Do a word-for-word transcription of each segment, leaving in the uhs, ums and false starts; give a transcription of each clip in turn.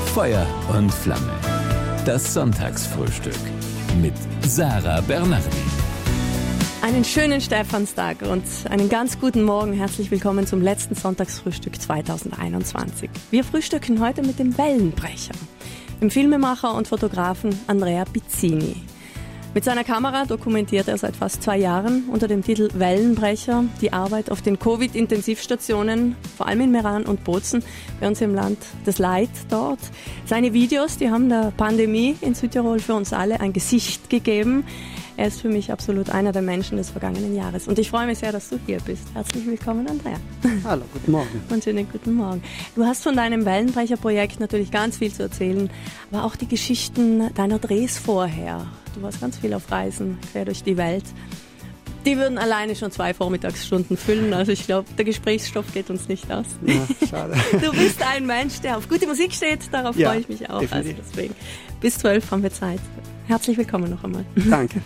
Feuer und Flamme. Das Sonntagsfrühstück mit Sarah Bernardi. Einen schönen Stephanstag und einen ganz guten Morgen. Herzlich willkommen zum letzten Sonntagsfrühstück zwanzig einundzwanzig. Wir frühstücken heute mit dem Wellenbrecher, dem Filmemacher und Fotografen Andrea Pizzini. Mit seiner Kamera dokumentiert er seit fast zwei Jahren unter dem Titel Wellenbrecher die Arbeit auf den Covid-Intensivstationen, vor allem in Meran und Bozen, bei uns im Land, das Leid dort. Seine Videos, die haben der Pandemie in Südtirol für uns alle ein Gesicht gegeben. Er ist für mich absolut einer der Menschen des vergangenen Jahres. Und ich freue mich sehr, dass du hier bist. Herzlich willkommen, Andrea. Hallo, guten Morgen. Und schönen guten Morgen. Du hast von deinem Wellenbrecher-Projekt natürlich ganz viel zu erzählen, aber auch die Geschichten deiner Drehs vorher. Du warst ganz viel auf Reisen, quer durch die Welt. Die würden alleine schon zwei Vormittagsstunden füllen. Also ich glaube, der Gesprächsstoff geht uns nicht aus. Ja, schade. Du bist ein Mensch, der auf gute Musik steht. Darauf ja, freue ich mich auch. Also deswegen, bis zwölf haben wir Zeit. Herzlich willkommen noch einmal. Danke.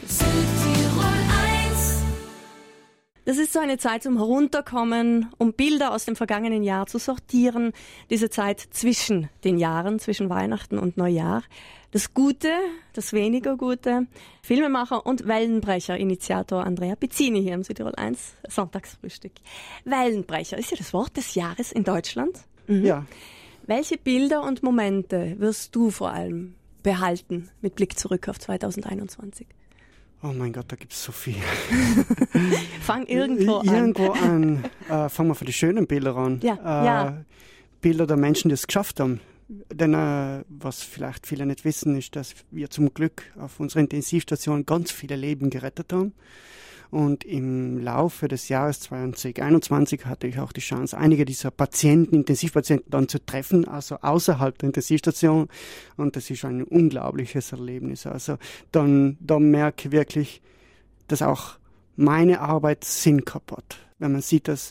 Das ist so eine Zeit zum Herunterkommen, um Bilder aus dem vergangenen Jahr zu sortieren. Diese Zeit zwischen den Jahren, zwischen Weihnachten und Neujahr. Das Gute, das weniger Gute. Filmemacher und Wellenbrecher, Initiator Andrea Pizzini hier im Südtirol eins Sonntagsfrühstück. Wellenbrecher ist ja das Wort des Jahres in Deutschland. Mhm. Ja. Welche Bilder und Momente wirst du vor allem behalten mit Blick zurück auf zwanzig einundzwanzig? Oh mein Gott, da gibt es so viel. Fang irgendwo an. Irgendwo an. Äh, fangen wir von den schönen Bildern an. Ja, äh, ja. Bilder der Menschen, die es geschafft haben. Denn äh, was vielleicht viele nicht wissen, ist, dass wir zum Glück auf unserer Intensivstation ganz viele Leben gerettet haben. Und im Laufe des Jahres zwanzig einundzwanzig hatte ich auch die Chance, einige dieser Patienten, Intensivpatienten dann zu treffen, also außerhalb der Intensivstation. Und das ist ein unglaubliches Erlebnis. Also dann, dann merke ich wirklich, dass auch meine Arbeit Sinn gehabt hat. Wenn man sieht, dass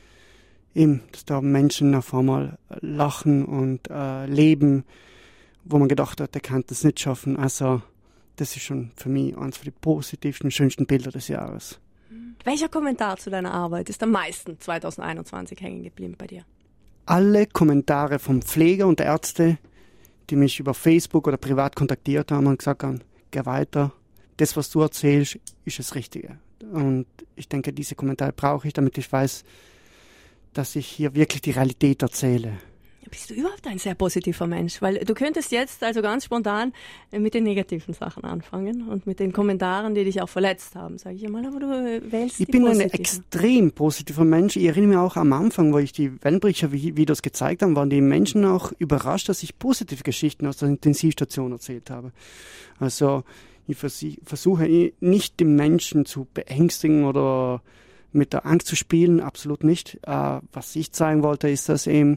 eben, dass da Menschen auf einmal lachen und äh, leben, wo man gedacht hat, der kann das nicht schaffen. Also das ist schon für mich eines der positivsten, schönsten Bilder des Jahres. Welcher Kommentar zu deiner Arbeit ist am meisten zwanzig einundzwanzig hängen geblieben bei dir? Alle Kommentare vom Pfleger und der Ärzte, die mich über Facebook oder privat kontaktiert haben und gesagt haben, geh weiter, das, was du erzählst, ist das Richtige. Und ich denke, diese Kommentare brauche ich, damit ich weiß, dass ich hier wirklich die Realität erzähle. Bist du überhaupt ein sehr positiver Mensch? Weil du könntest jetzt also ganz spontan mit den negativen Sachen anfangen und mit den Kommentaren, die dich auch verletzt haben, sage ich einmal, aber du wählst Ich die bin positiven. ein extrem positiver Mensch. Ich erinnere mich auch am Anfang, wo ich die Wellenbrecher-Videos gezeigt habe, waren die Menschen auch überrascht, dass ich positive Geschichten aus der Intensivstation erzählt habe. Also ich versuche nicht den Menschen zu beängstigen oder mit der Angst zu spielen, absolut nicht. Was ich zeigen wollte, ist, dass eben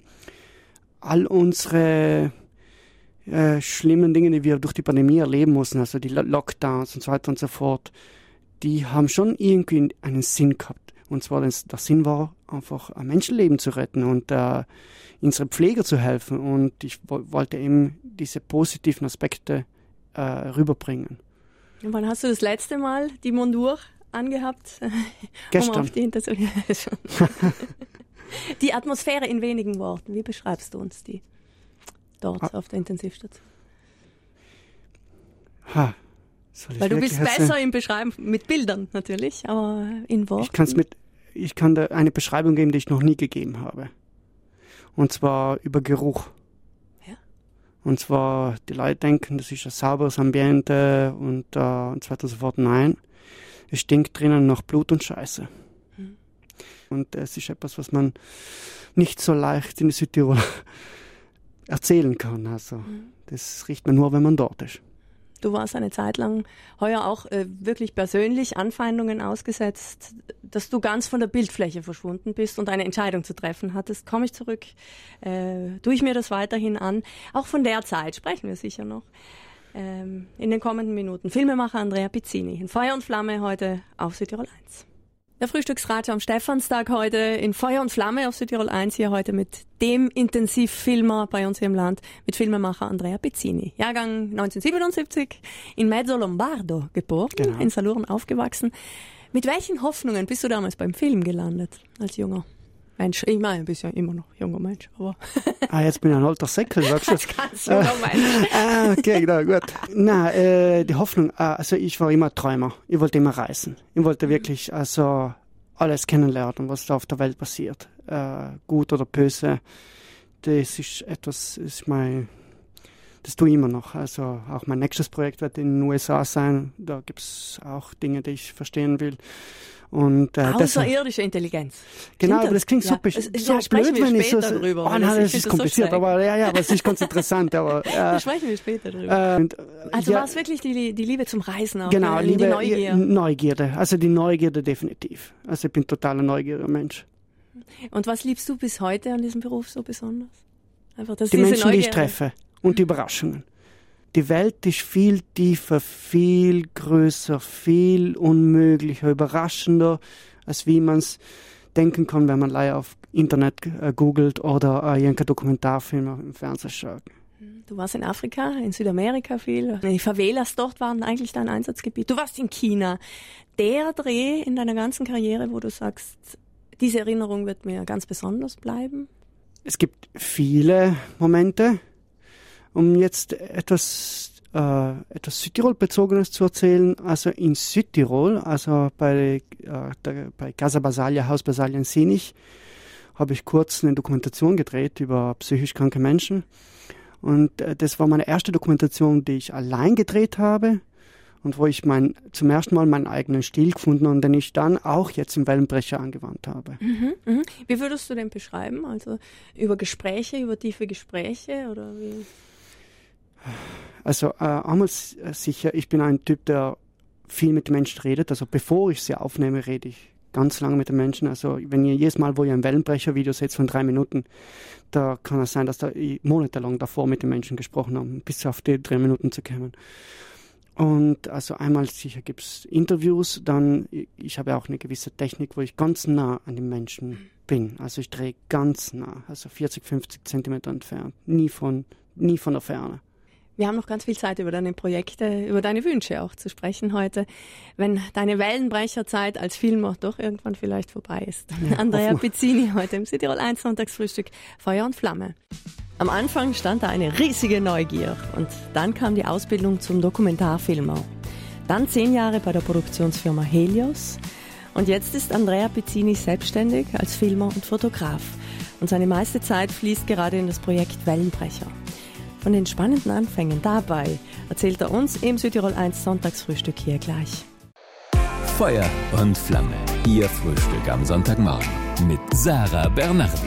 all unsere äh, schlimmen Dinge, die wir durch die Pandemie erleben mussten, also die Lockdowns und so weiter und so fort, die haben schon irgendwie einen Sinn gehabt. Und zwar, das, der Sinn war, einfach ein Menschenleben zu retten und äh, unsere Pfleger zu helfen. Und ich w- wollte eben diese positiven Aspekte äh, rüberbringen. Und wann hast du das letzte Mal die Montur angehabt? Gestern. Um auf die Hintergründe Die Atmosphäre in wenigen Worten, wie beschreibst du uns die dort ah. auf der Intensivstation? Ha, soll ich Weil du bist erzählen? Besser im Beschreiben, mit Bildern natürlich, aber in Worten. Ich, kann's mit, ich kann da eine Beschreibung geben, die ich noch nie gegeben habe. Und zwar über Geruch. Ja. Und zwar, die Leute denken, das ist ein sauberes Ambiente und, äh, und so weiter und so fort. Nein, es stinkt drinnen nach Blut und Scheiße. Und es ist etwas, was man nicht so leicht in Südtirol erzählen kann. Also, mhm. das riecht man nur, wenn man dort ist. Du warst eine Zeit lang heuer auch äh, wirklich persönlich Anfeindungen ausgesetzt, dass du ganz von der Bildfläche verschwunden bist und eine Entscheidung zu treffen hattest. Komme ich zurück, äh, tue ich mir das weiterhin an. Auch von der Zeit sprechen wir sicher noch ähm, in den kommenden Minuten. Filmemacher Andrea Pizzini in Feuer und Flamme heute auf Südtirol eins. Der Frühstücksradio am Stephanstag heute in Feuer und Flamme auf Südtirol eins, hier heute mit dem Intensivfilmer bei uns hier im Land, mit Filmemacher Andrea Pizzini. Jahrgang neunzehnhundertsiebenundsiebzig, in Mezzo Lombardo geboren, genau. In Saluren aufgewachsen. Mit welchen Hoffnungen bist du damals beim Film gelandet, als Junger? Mensch. Ich meine, du bist ja immer noch junger Mensch, aber... ah, jetzt bin ich ein alter Säckel, sagst du? Als ganz junger Mensch. ah, okay, genau, gut. Nein, äh, die Hoffnung, äh, also ich war immer Träumer. Ich wollte immer reisen. Ich wollte wirklich also alles kennenlernen, was da auf der Welt passiert. Äh, gut oder böse. Das ist etwas, das ist mein... Das tue ich immer noch. Also auch mein nächstes Projekt wird in den U S A sein. Da gibt es auch Dinge, die ich verstehen will. Und, äh, außerirdische das, Intelligenz. Genau, aber das klingt ja, super. Es, so ja, sprechen blöd, wir wenn später ich so, drüber. Oh nein, das, das ist kompliziert, so aber ja, ja, aber es ist ganz interessant. Aber, äh, da sprechen wir später drüber. Äh, also ja, war es wirklich die, die Liebe zum Reisen auch? Genau, die Liebe, Neugier. Neugierde. Also die Neugierde definitiv. Also ich bin total ein neugieriger Mensch. Und was liebst du bis heute an diesem Beruf so besonders? Einfach, dass die diese Menschen, Neugier... die ich treffe und die Überraschungen. Die Welt ist viel tiefer, viel größer, viel unmöglicher, überraschender, als wie man es denken kann, wenn man leider auf Internet äh, googelt oder äh, irgendeinen Dokumentarfilm im Fernsehen schaut. Du warst in Afrika, in Südamerika viel. Die Favelas dort waren eigentlich dein Einsatzgebiet. Du warst in China. Der Dreh in deiner ganzen Karriere, wo du sagst, diese Erinnerung wird mir ganz besonders bleiben? Es gibt viele Momente. Um jetzt etwas, äh, etwas Südtirol-Bezogenes zu erzählen, also in Südtirol, also bei, äh, der, bei Casa Basaglia, Haus Basaglia in Senich, habe ich kurz eine Dokumentation gedreht über psychisch kranke Menschen. Und äh, das war meine erste Dokumentation, die ich allein gedreht habe und wo ich mein, zum ersten Mal meinen eigenen Stil gefunden habe und den ich dann auch jetzt im Wellenbrecher angewandt habe. Mhm, mh. Wie würdest du den beschreiben? Also über Gespräche, über tiefe Gespräche oder wie? Also äh, einmal sicher, ich bin ein Typ, der viel mit den Menschen redet. Also bevor ich sie aufnehme, rede ich ganz lange mit den Menschen. Also wenn ihr jedes Mal, wo ihr ein Wellenbrecher-Video seht von drei Minuten, da kann es sein, dass da monatelang davor mit den Menschen gesprochen haben, bis auf die drei Minuten zu kommen. Und also einmal sicher gibt es Interviews, dann ich habe auch eine gewisse Technik, wo ich ganz nah an den Menschen bin. Also ich drehe ganz nah, also vierzig, fünfzig Zentimeter entfernt, nie von, nie von der Ferne. Wir haben noch ganz viel Zeit, über deine Projekte, über deine Wünsche auch zu sprechen heute, wenn deine Wellenbrecherzeit als Filmer doch irgendwann vielleicht vorbei ist. Ja, Andrea Pizzini heute im Südtirol eins Sonntagsfrühstück, Feuer und Flamme. Am Anfang stand da eine riesige Neugier und dann kam die Ausbildung zum Dokumentarfilmer. Dann zehn Jahre bei der Produktionsfirma Helios und jetzt ist Andrea Pizzini selbstständig als Filmer und Fotograf und seine meiste Zeit fließt gerade in das Projekt Wellenbrecher. Von den spannenden Anfängen dabei erzählt er uns im Südtirol eins Sonntagsfrühstück hier gleich. Feuer und Flamme, Ihr Frühstück am Sonntagmorgen mit Sarah Bernardi.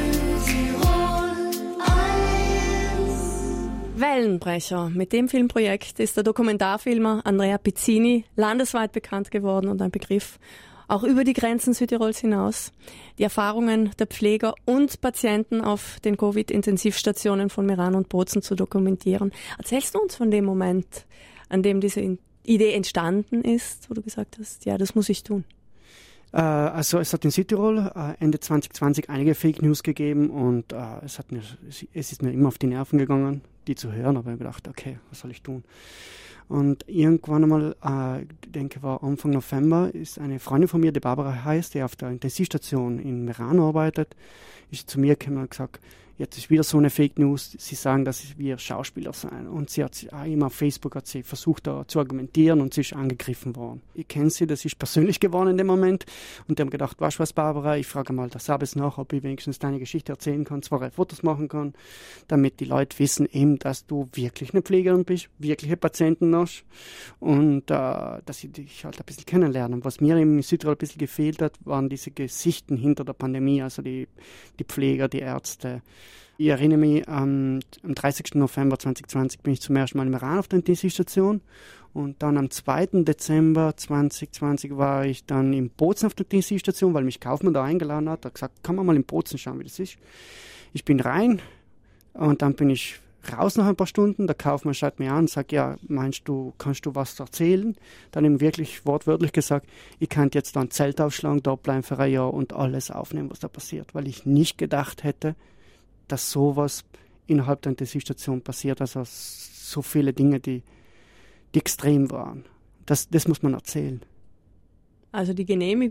Wellenbrecher. Mit dem Filmprojekt ist der Dokumentarfilmer Andrea Pizzini landesweit bekannt geworden und ein Begriff auch über die Grenzen Südtirols hinaus. Die Erfahrungen der Pfleger und Patienten auf den Covid-Intensivstationen von Meran und Bozen zu dokumentieren. Erzählst du uns von dem Moment, an dem diese Idee entstanden ist, wo du gesagt hast, ja, das muss ich tun? Äh, also es hat in Südtirol äh, Ende zwanzig zwanzig einige Fake News gegeben und äh, es, hat mir, es ist mir immer auf die Nerven gegangen, die zu hören, aber ich habe gedacht, okay, was soll ich tun? Und irgendwann einmal, äh, ich denke, war Anfang November, ist eine Freundin von mir, die Barbara heißt, die auf der Intensivstation in Meran arbeitet, ist zu mir gekommen und gesagt, jetzt ist wieder so eine Fake News, sie sagen, dass wir Schauspieler seien. Und sie hat auch immer auf Facebook hat sie versucht, da zu argumentieren und sie ist angegriffen worden. Ich kenne sie, das ist persönlich geworden in dem Moment. Und die haben gedacht, weißt du was, Barbara, ich frage mal der Sabes nach, ob ich wenigstens deine Geschichte erzählen kann, zwei Fotos machen kann, damit die Leute wissen eben, dass du wirklich eine Pflegerin bist, wirkliche Patienten hast und äh, dass sie dich halt ein bisschen kennenlernen. Was mir in Südtirol ein bisschen gefehlt hat, waren diese Gesichten hinter der Pandemie, also die, die Pfleger, die Ärzte. Ich erinnere mich, ähm, am dreißigsten November zweitausendzwanzig bin ich zum ersten Mal in Meran auf der Intensivstation und dann am zweiten Dezember zweitausendzwanzig war ich dann in Bozen auf der Intensivstation, weil mich Kaufmann da eingeladen hat. Er hat gesagt, kann man mal in Bozen schauen, wie das ist. Ich bin rein und dann bin ich raus nach ein paar Stunden. Der Kaufmann schaut mir an und sagt, ja, meinst du, kannst du was erzählen? Dann ihm wirklich wortwörtlich gesagt, ich kann jetzt da ein Zelt aufschlagen, da bleiben für ein Jahr und alles aufnehmen, was da passiert, weil ich nicht gedacht hätte, dass sowas innerhalb der Intensivstation passiert, also so viele Dinge, die, die extrem waren. Das, das muss man erzählen. Also die Genehmigung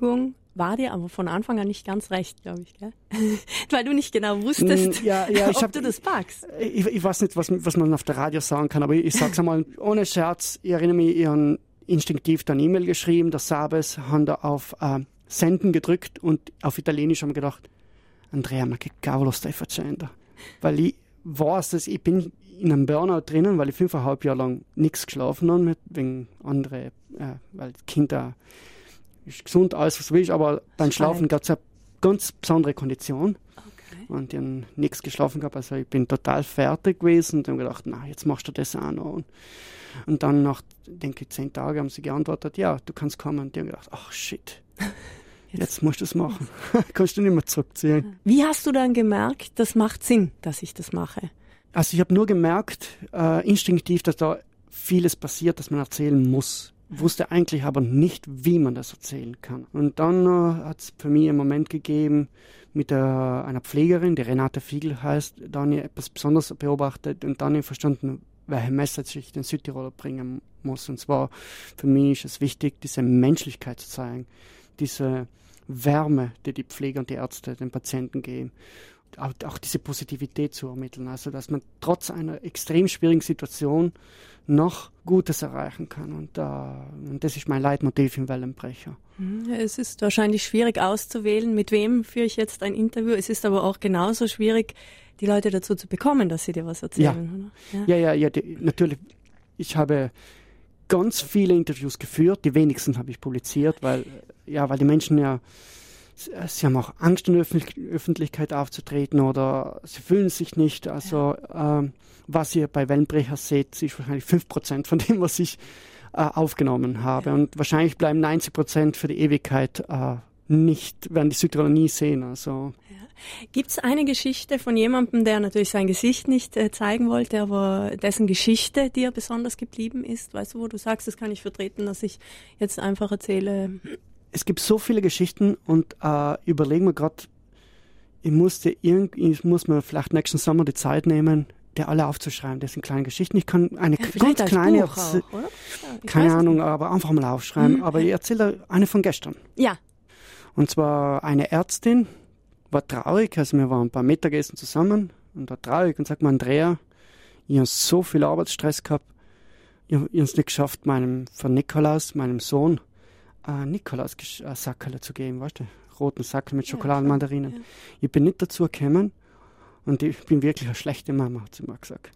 war dir aber von Anfang an nicht ganz recht, glaube ich, gell? Weil du nicht genau wusstest, ja, ja, ich ob hab, du das packst. Ich, ich weiß nicht, was, was man auf der Radio sagen kann, aber ich, ich sage es einmal ohne Scherz. Ich erinnere mich, ich habe instinktiv dann E-Mail geschrieben, der Sabes, haben da auf äh, Senden gedrückt und auf Italienisch haben wir gedacht, Andrea, ma che cavolo stai facendo? Weil ich weiß, dass ich bin in einem Burnout drinnen, weil ich fünfeinhalb Jahre lang nichts geschlafen habe, wegen andere, äh, weil Kinder ist gesund, alles was du willst, aber beim Schlafen gab es eine ganz besondere Kondition. Okay. Und ich habe nichts geschlafen gehabt, also ich bin total fertig gewesen und habe gedacht, na, jetzt machst du das auch noch. Und, und dann nach, denke ich, zehn Tagen haben sie geantwortet, ja, du kannst kommen. Und die haben gedacht, ach shit, jetzt, jetzt musst du es machen. Kannst du nicht mehr zurückziehen. Wie hast du dann gemerkt, das macht Sinn, dass ich das mache? Also ich habe nur gemerkt, äh, instinktiv, dass da vieles passiert, das man erzählen muss. Wusste eigentlich aber nicht, wie man das erzählen kann. Und dann äh, hat es für mich einen Moment gegeben, mit der, einer Pflegerin, die Renate Fiegel heißt, da habe ich etwas Besonderes beobachtet und dann habe ich verstanden, welche Message ich den Südtiroler bringen muss. Und zwar, für mich ist es wichtig, diese Menschlichkeit zu zeigen, diese Wärme, die die Pfleger und die Ärzte den Patienten geben. Auch, auch diese Positivität zu ermitteln, also dass man trotz einer extrem schwierigen Situation noch Gutes erreichen kann. Und, uh, und das ist mein Leitmotiv im Wellenbrecher. Es ist wahrscheinlich schwierig auszuwählen, mit wem führe ich jetzt ein Interview. Es ist aber auch genauso schwierig, die Leute dazu zu bekommen, dass sie dir was erzählen. Ja, oder? ja, ja, ja die, natürlich. Ich habe ganz viele Interviews geführt, die wenigsten habe ich publiziert, weil, ja, weil die Menschen ja sie haben auch Angst, in der Öffentlichkeit aufzutreten oder sie fühlen sich nicht. Also ja. ähm, was ihr bei Wellenbrecher seht, ist wahrscheinlich fünf Prozent von dem, was ich äh, aufgenommen habe. Ja. Und wahrscheinlich bleiben neunzig Prozent für die Ewigkeit äh, nicht, werden die Südtiroler nie sehen. Also. Ja. Gibt es eine Geschichte von jemandem, der natürlich sein Gesicht nicht äh, zeigen wollte, aber dessen Geschichte dir besonders geblieben ist? Weißt du, wo du sagst, das kann ich vertreten, dass ich jetzt einfach erzähle... Es gibt so viele Geschichten und äh, überlegen wir gerade, ich musste irgendwie, ich muss mir vielleicht nächsten Sommer die Zeit nehmen, die alle aufzuschreiben. Das sind kleine Geschichten. Ich kann eine ja, ganz kleine, Buch auch, oder? Ja, keine Ahnung, aber einfach mal aufschreiben. Mhm. Aber ich erzähle eine von gestern. Ja. Und zwar eine Ärztin war traurig, also wir waren beim Mittagessen zusammen und war traurig und sagt mir, Andrea, ich habe so viel Arbeitsstress gehabt, ich habe es nicht geschafft, meinem, von Nikolaus, meinem Sohn, Uh, Nikolaus uh, Sackerl zu geben, weißt du, roten Sackerl mit Schokoladenmandarinen. Ja, ja. Ich bin nicht dazu gekommen und ich bin wirklich eine schlechte Mama, hat sie mir gesagt.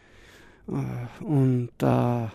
Uh, und uh,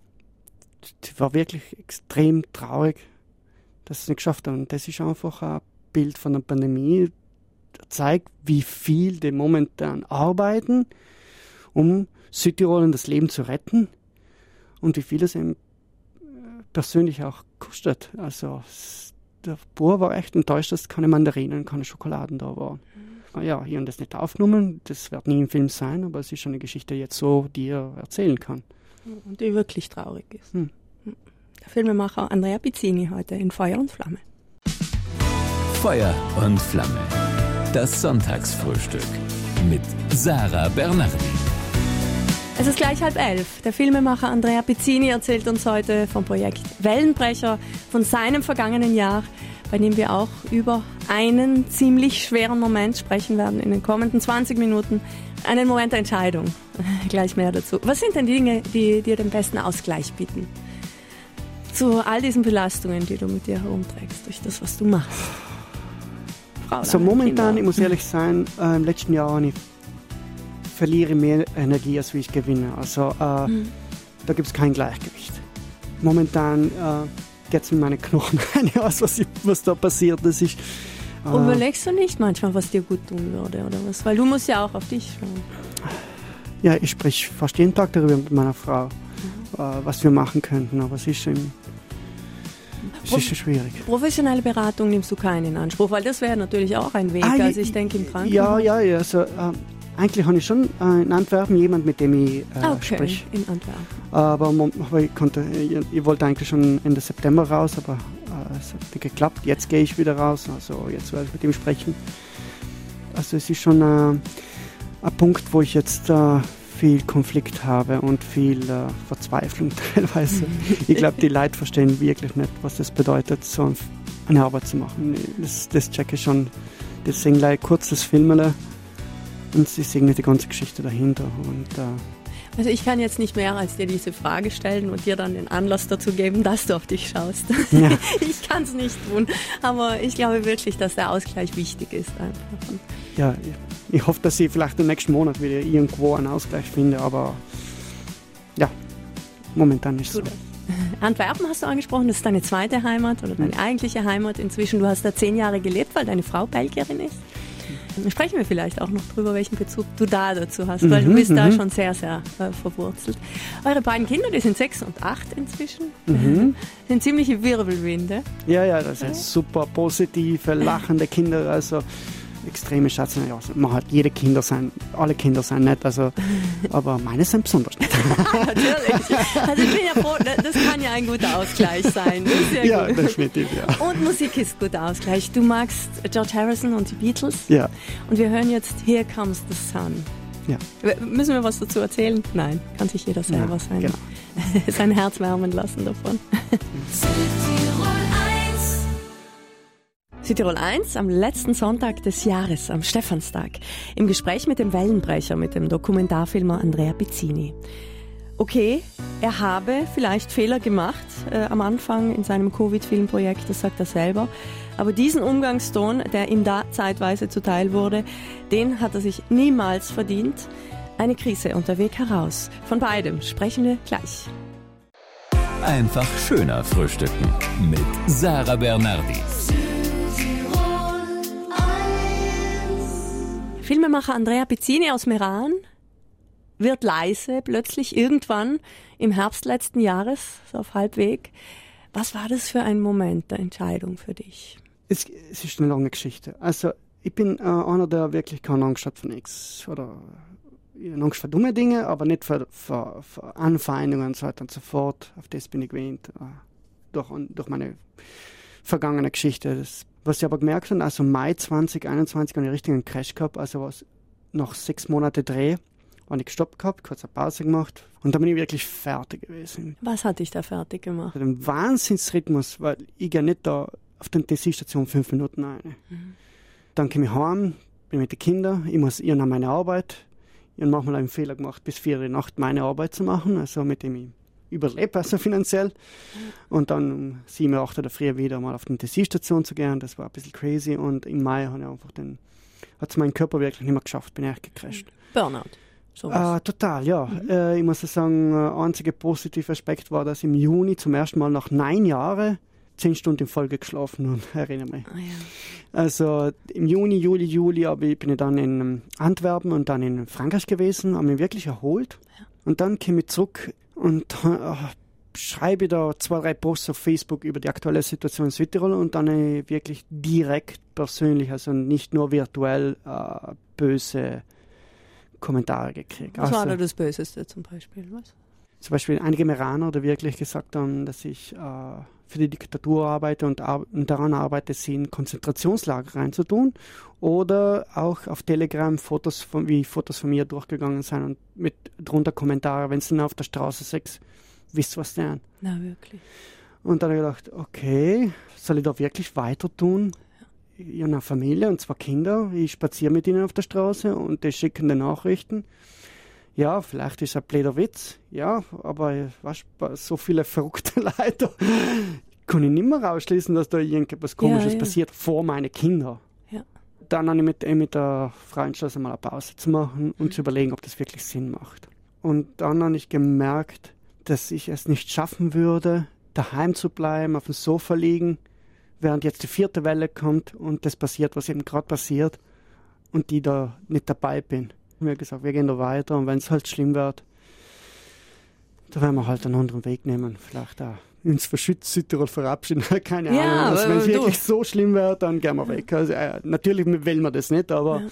die war wirklich extrem traurig, dass sie es nicht geschafft hat. Und das ist einfach ein Bild von der Pandemie, das zeigt, wie viel die momentan arbeiten, um Südtirol das Leben zu retten und wie viel es eben persönlich auch kostet. Also der Bauer war echt enttäuscht, dass keine Mandarinen, keine Schokoladen da waren. Mhm. Ja, ich habe das nicht aufgenommen, das wird nie im Film sein, aber es ist schon eine Geschichte jetzt so, die er erzählen kann. Und die wirklich traurig ist. Hm. Der Filmemacher Andrea Pizzini heute in Feuer und Flamme. Feuer und Flamme. Das Sonntagsfrühstück mit Sarah Bernardi. Es ist gleich halb elf. Der Filmemacher Andrea Pizzini erzählt uns heute vom Projekt Wellenbrecher, von seinem vergangenen Jahr, bei dem wir auch über einen ziemlich schweren Moment sprechen werden in den kommenden zwanzig Minuten. Einen Moment der Entscheidung. Gleich mehr dazu. Was sind denn die Dinge, die dir den besten Ausgleich bieten? Zu all diesen Belastungen, die du mit dir herumträgst, durch das, was du machst. Frau also momentan, Kinder. Ich muss ehrlich sein, äh, im letzten Jahr habe ich verliere mehr Energie, als wie ich gewinne. Also äh, mhm. da gibt es kein Gleichgewicht. Momentan äh, geht es mit meinen Knochen rein aus, was, ich, was da passiert. Das ist, äh, Überlegst du nicht manchmal, was dir gut tun würde oder was? Weil du musst ja auch auf dich schauen. Ja, ich spreche fast jeden Tag darüber mit meiner Frau, mhm. äh, was wir machen könnten. Aber es ist, im, es ist schon schwierig. Professionelle Beratung nimmst du keinen in Anspruch, weil das wäre natürlich auch ein Weg. Ah, also ich denke im Krankenhaus. Ja, ja, ja. Also, äh, Eigentlich habe ich schon äh, in Antwerpen jemanden, mit dem ich äh, okay, spreche. in Antwerpen. Aber, aber ich, konnte, ich, ich wollte eigentlich schon Ende September raus, aber äh, es hat nicht geklappt. Jetzt gehe ich wieder raus, also jetzt werde ich mit ihm sprechen. Also es ist schon äh, ein Punkt, wo ich jetzt äh, viel Konflikt habe und viel äh, Verzweiflung teilweise. Ich glaube, die Leute verstehen wirklich nicht, was das bedeutet, so einen eine Arbeit zu machen. Das, das checke ich schon. Das ist gleich kurz das Filmen und es ist irgendwie die ganze Geschichte dahinter. Und, äh, also ich kann jetzt nicht mehr als dir diese Frage stellen und dir dann den Anlass dazu geben, dass du auf dich schaust. Ja. Ich kann es nicht tun, aber ich glaube wirklich, dass der Ausgleich wichtig ist einfach. Ja, ich, ich hoffe, dass ich vielleicht im nächsten Monat wieder irgendwo einen Ausgleich finde, aber ja, momentan nicht so. Antwerpen hast du angesprochen, das ist deine zweite Heimat oder deine eigentliche Heimat inzwischen. Du hast da zehn Jahre gelebt, weil deine Frau Belgierin ist. Sprechen wir vielleicht auch noch drüber, welchen Bezug du da dazu hast, weil mhm, du bist m- da schon sehr, sehr äh, verwurzelt. Eure beiden Kinder, die sind sechs und acht inzwischen, mhm. sind ziemliche Wirbelwinde. Ja, ja, das sind super positive, lachende Kinder, also extreme Schatz. Ja, man hat jede Kinder sein, alle Kinder sind nett, also, aber meine sind besonders nett. Natürlich. Also ich bin ja froh, das kann ja ein guter Ausgleich sein. Sehr ja, gut. Definitiv, ja. Und Musik ist guter Ausgleich. Du magst George Harrison und die Beatles. Ja. Und wir hören jetzt Here Comes the Sun. Ja. Müssen wir was dazu erzählen? Nein, kann sich jeder selber ja, sein, genau. sein Herz wärmen lassen davon. Südtirol eins am letzten Sonntag des Jahres, am Stephanstag, im Gespräch mit dem Wellenbrecher, mit dem Dokumentarfilmer Andrea Pizzini. Okay, er habe vielleicht Fehler gemacht äh, am Anfang in seinem Covid-Filmprojekt, das sagt er selber, aber diesen Umgangston, der ihm da zeitweise zuteil wurde, den hat er sich niemals verdient. Eine Krise und der Weg heraus. Von beidem sprechen wir gleich. Einfach schöner frühstücken mit Sarah Bernardi. Filmemacher Andrea Pizzini aus Meran wird leise, plötzlich irgendwann im Herbst letzten Jahres, so auf Halbweg. Was war das für ein Moment der Entscheidung für dich? Es, es ist eine lange Geschichte. Also ich bin äh, einer, der wirklich keine Angst hat vor nichts. Oder eine Angst vor dumme Dinge, aber nicht vor, vor, vor Anfeindungen und so weiter und so fort. Auf das bin ich gewöhnt. Äh, durch, durch meine vergangene Geschichte. Das, was ich aber gemerkt habe, also Mai zwanzig einundzwanzig habe ich einen richtigen Crash gehabt. Also was nach sechs Monaten Dreh habe ich gestoppt gehabt, kurz eine Pause gemacht und dann bin ich wirklich fertig gewesen. Was hat dich da fertig gemacht? Den Wahnsinnsrhythmus, weil ich gehe nicht da auf der Intensivstation fünf Minuten rein. Mhm. Dann komme ich heim, bin mit den Kindern, ich muss ihr nach meiner Arbeit. Ich habe manchmal einen Fehler gemacht, bis vier Uhr Nacht meine Arbeit zu machen, also mit dem ich überlebe, also finanziell. Und dann um sieben Uhr, acht Uhr früh wieder mal auf die Intensivstation zu gehen, das war ein bisschen crazy. Und im Mai habe ich einfach den, hat es mein Körper wirklich nicht mehr geschafft, bin echt gecrasht. Burnout? Äh, total, ja. Mhm. Äh, ich muss sagen, der einzige positive Aspekt war, dass im Juni zum ersten Mal nach neun Jahren zehn Stunden in Folge geschlafen und erinnere mich. Oh, ja. Also im Juni, Juli, Juli ich, bin ich dann in Antwerpen und dann in Frankreich gewesen, habe mich wirklich erholt. Ja. Und dann komme ich zurück und äh, schreibe da zwei, drei Posts auf Facebook über die aktuelle Situation in Südtirol und dann äh, wirklich direkt persönlich, also nicht nur virtuell, äh, böse Kommentare gekriegt. Was also, war da das Böseste zum Beispiel? Was? Zum Beispiel einige Meraner, die wirklich gesagt haben, dass ich äh, für die Diktatur arbeite und, ar- und daran arbeite, sie in Konzentrationslager reinzutun. Oder auch auf Telegram Fotos von, wie Fotos von mir durchgegangen sind und mit drunter Kommentare, wenn sie auf der Straße sechs, wisst was denn? Na wirklich. Und dann habe ich gedacht, okay, soll ich da wirklich weiter tun? Ich habe eine Familie und zwei Kinder, ich spaziere mit ihnen auf der Straße und die schicken die Nachrichten. Ja, vielleicht ist es ein blöder Witz, ja, aber weißt, so viele verrückte Leute kann ich nicht mehr ausschließen, dass da irgendetwas Komisches ja, ja. passiert vor meinen Kindern. Ja. Dann habe ich mit, mit der Frau entschlossen, mal eine Pause zu machen und mhm. zu überlegen, ob das wirklich Sinn macht. Und dann habe ich gemerkt, dass ich es nicht schaffen würde, daheim zu bleiben, auf dem Sofa liegen, während jetzt die vierte Welle kommt und das passiert, was eben gerade passiert und die da nicht dabei bin. Wir haben gesagt, wir gehen da weiter und wenn es halt schlimm wird, da werden wir halt einen anderen Weg nehmen. Vielleicht auch uns für Südtirol verabschieden, keine ja, Ahnung. Also, wenn es wirklich du. so schlimm wird, dann gehen wir weg. Also, äh, natürlich wollen wir das nicht, aber ja.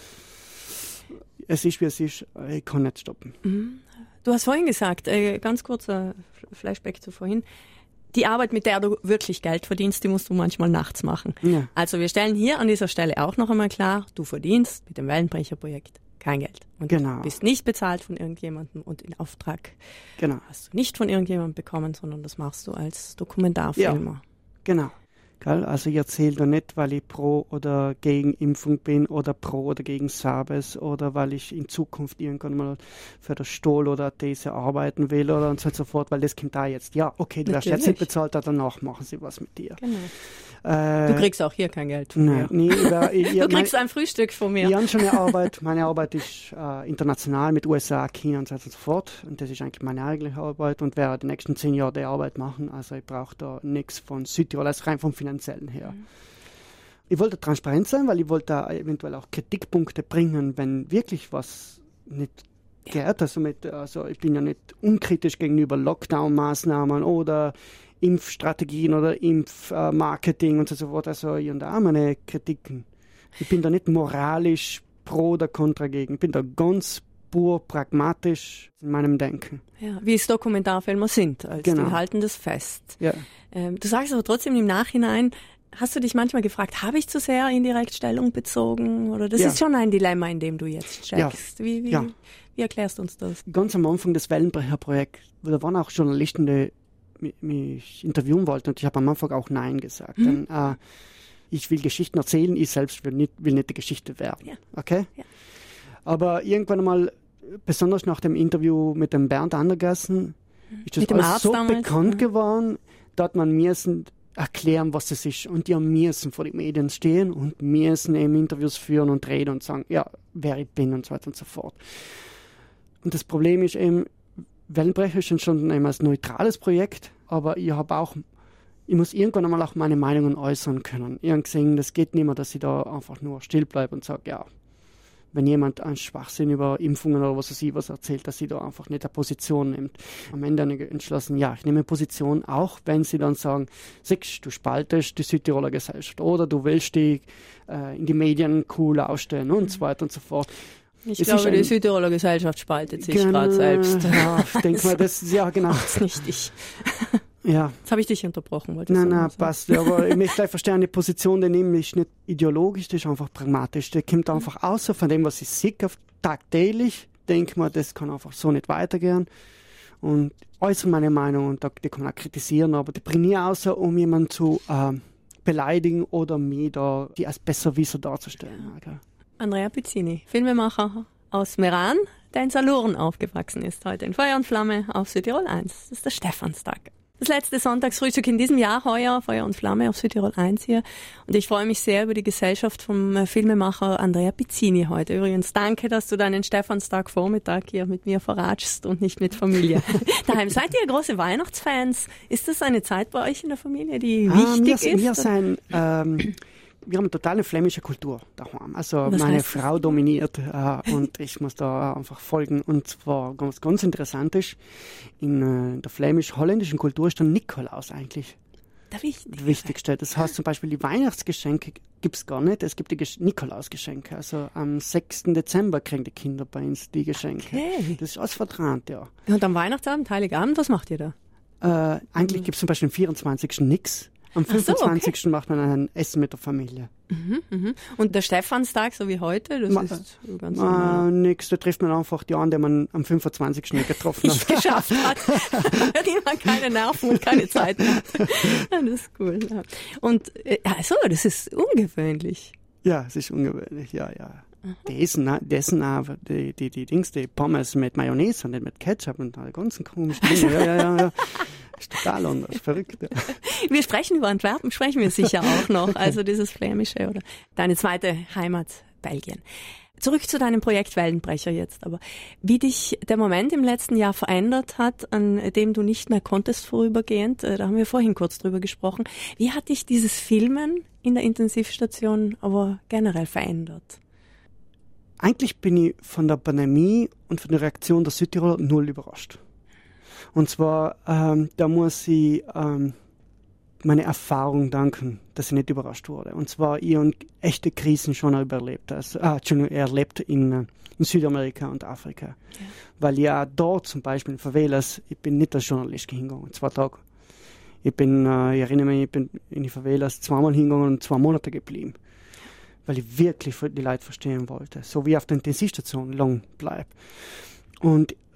es ist, wie es ist. Ich kann nicht stoppen. Mhm. Du hast vorhin gesagt, äh, ganz kurzer Flashback zu vorhin, die Arbeit, mit der du wirklich Geld verdienst, die musst du manchmal nachts machen. Ja. Also wir stellen hier an dieser Stelle auch noch einmal klar, du verdienst mit dem Wellenbrecher-Projekt kein Geld. Und genau. du bist nicht bezahlt von irgendjemandem und in Auftrag genau. hast du nicht von irgendjemandem bekommen, sondern das machst du als Dokumentarfilmer. Ja, genau. Gell? Also ich erzähle da nicht, weil ich pro oder gegen Impfung bin oder pro oder gegen Sabes oder weil ich in Zukunft irgendwann mal für das Stoll oder These arbeiten will oder und so, und so fort, weil das kommt da jetzt. Ja, okay, du wirst jetzt nicht bezahlt, danach machen sie was mit dir. Genau. Äh, du kriegst auch hier kein Geld von nein, mir. Nee, ich, ich, du kriegst mein, ein Frühstück von mir. Ich habe schon eine Arbeit. Meine Arbeit ist äh, international mit U S A, China und so weiter und so fort. Und das ist eigentlich meine eigentliche Arbeit und werde die nächsten zehn Jahre die Arbeit machen. Also ich brauche da nichts von Südtirol, also rein vom Finanziellen her. Mhm. Ich wollte transparent sein, weil ich wollte da eventuell auch Kritikpunkte bringen, wenn wirklich was nicht geht. Also, mit, also ich bin ja nicht unkritisch gegenüber Lockdown-Maßnahmen oder Impfstrategien oder Impfmarketing äh, und so fort. Also ich habe auch meine Kritiken. Ich bin da nicht moralisch pro oder kontra gegen. Ich bin da ganz pur pragmatisch in meinem Denken. Ja, wie es Dokumentarfilme sind, als genau. Die halten das fest. Ja. Ähm, du sagst aber trotzdem im Nachhinein, hast du dich manchmal gefragt, habe ich zu sehr indirekt Stellung bezogen? Oder das ja. ist schon ein Dilemma, in dem du jetzt steckst. Ja. Wie, wie, ja. wie erklärst du uns das? Ganz am Anfang des Wellenbrecher-Projekts, da waren auch Journalisten, die mich interviewen wollten und ich habe am Anfang auch Nein gesagt. Hm. Denn, äh, ich will Geschichten erzählen, ich selbst will nicht, will nicht die Geschichte werden. Ja. Okay? Ja. Aber irgendwann einmal, besonders nach dem Interview mit dem Bernd Andergassen, ist das alles so damals bekannt ja. geworden, da hat man müssen erklären, was es ist. Und die haben müssen vor den Medien stehen und müssen eben Interviews führen und reden und sagen, ja, wer ich bin und so weiter und so fort. Und das Problem ist eben, Wellenbrecher ist schon eben als neutrales Projekt, aber ich habe auch, ich muss irgendwann einmal auch meine Meinungen äußern können. Ich habe gesehen, das geht nicht mehr, dass ich da einfach nur still bleibe und sage, ja, wenn jemand einen Schwachsinn über Impfungen oder was weiß ich was erzählt, dass sie da einfach nicht eine Position nimmt. Am Ende habe ich entschlossen, ja, ich nehme eine Position, auch wenn sie dann sagen, siehst, du spaltest die Südtiroler Gesellschaft oder du willst die äh, in die Medien cool ausstellen und so weiter und so fort. Ich es glaube, die Südtiroler Gesellschaft spaltet sich genau, gerade selbst. Ja, ich denke mal, das, ja, genau. Das ist nicht ich. Ja. Jetzt habe ich dich unterbrochen, wollte ich sagen. Nein, nein, passt. Ja, aber ich möchte gleich verstehen, die Position, die nehme ich nicht ideologisch, die ist einfach pragmatisch. Die kommt einfach außer von dem, was ich sehe, tagtäglich. Denke mal, das kann einfach so nicht weitergehen. Und äußere meine Meinung und die kann man auch kritisieren, aber die bringe ich außer, um jemanden zu äh, beleidigen oder mich da die als Besserwisser darzustellen. Okay. Andrea Pizzini, Filmemacher aus Meran, der in Salurn aufgewachsen ist, heute in Feuer und Flamme auf Südtirol eins. Das ist der Stephanstag. Das letzte Sonntagsfrühstück in diesem Jahr, heuer Feuer und Flamme auf Südtirol eins hier. Und ich freue mich sehr über die Gesellschaft vom Filmemacher Andrea Pizzini heute. Übrigens, danke, dass du deinen Stephanstag Vormittag hier mit mir verratschst und nicht mit Familie. Daheim, seid ihr große Weihnachtsfans? Ist das eine Zeit bei euch in der Familie, die ah, wichtig wir, ist? Wir sind... Ähm Wir haben eine totale flämische Kultur daheim. Also Was meine heißt Frau das? dominiert äh, und ich muss da einfach folgen. Und zwar ganz, ganz interessant ist, in äh, der flämisch-holländischen Kultur ist der Nikolaus eigentlich der Wichtigste. Wichtigste. Das heißt zum Beispiel, die Weihnachtsgeschenke gibt es gar nicht. Es gibt die Gesch- Nikolausgeschenke. Also am sechsten Dezember kriegen die Kinder bei uns die Geschenke. Okay. Das ist alles verträumt, ja. Und am Weihnachtsabend, Heiligabend, was macht ihr da? Äh, eigentlich gibt es zum Beispiel am vierundzwanzigsten nichts. Am fünfundzwanzigsten So, okay. macht man ein Essen mit der Familie. Mhm, mhm. Und der Stephanstag, so wie heute, das Ma, ist ganz äh, nix, da trifft man einfach die an, die man am fünfundzwanzigsten getroffen hat. geschafft hat. Die man keine Nerven und keine Zeit mehr hat. Ja, das ist cool. Ja. Und äh, also, das ist ungewöhnlich. Ja, es ist ungewöhnlich, ja, ja. Dessen, dessen aber die, die, die Dings, die Pommes mit Mayonnaise und nicht mit Ketchup und alle ganzen komischen Dinge. Ja, ja, ja, ja. Ist total anders, verrückt. Ja. Wir sprechen über Antwerpen, sprechen wir sicher auch noch, also dieses Flämische oder deine zweite Heimat, Belgien. Zurück zu deinem Projekt Wellenbrecher jetzt, aber wie dich der Moment im letzten Jahr verändert hat, an dem du nicht mehr konntest vorübergehend, da haben wir vorhin kurz drüber gesprochen, wie hat dich dieses Filmen in der Intensivstation aber generell verändert? Eigentlich bin ich von der Pandemie und von der Reaktion der Südtiroler null überrascht. Und zwar, ähm, da muss ich ähm, meine Erfahrung danken, dass ich nicht überrascht wurde. Und zwar, ich habe echte Krisen schon überlebt. Also, ah, Entschuldigung, erlebt in, in Südamerika und Afrika. Ja. Weil ja dort zum Beispiel in Favelas, ich bin nicht als Journalist hingegangen, zwei Tage. Ich bin, äh, ich erinnere mich, ich bin in die Favelas zweimal hingegangen und zwei Monate geblieben. Weil ich wirklich die Leute verstehen wollte. So wie auf der Intensivstation lang bleibe. Und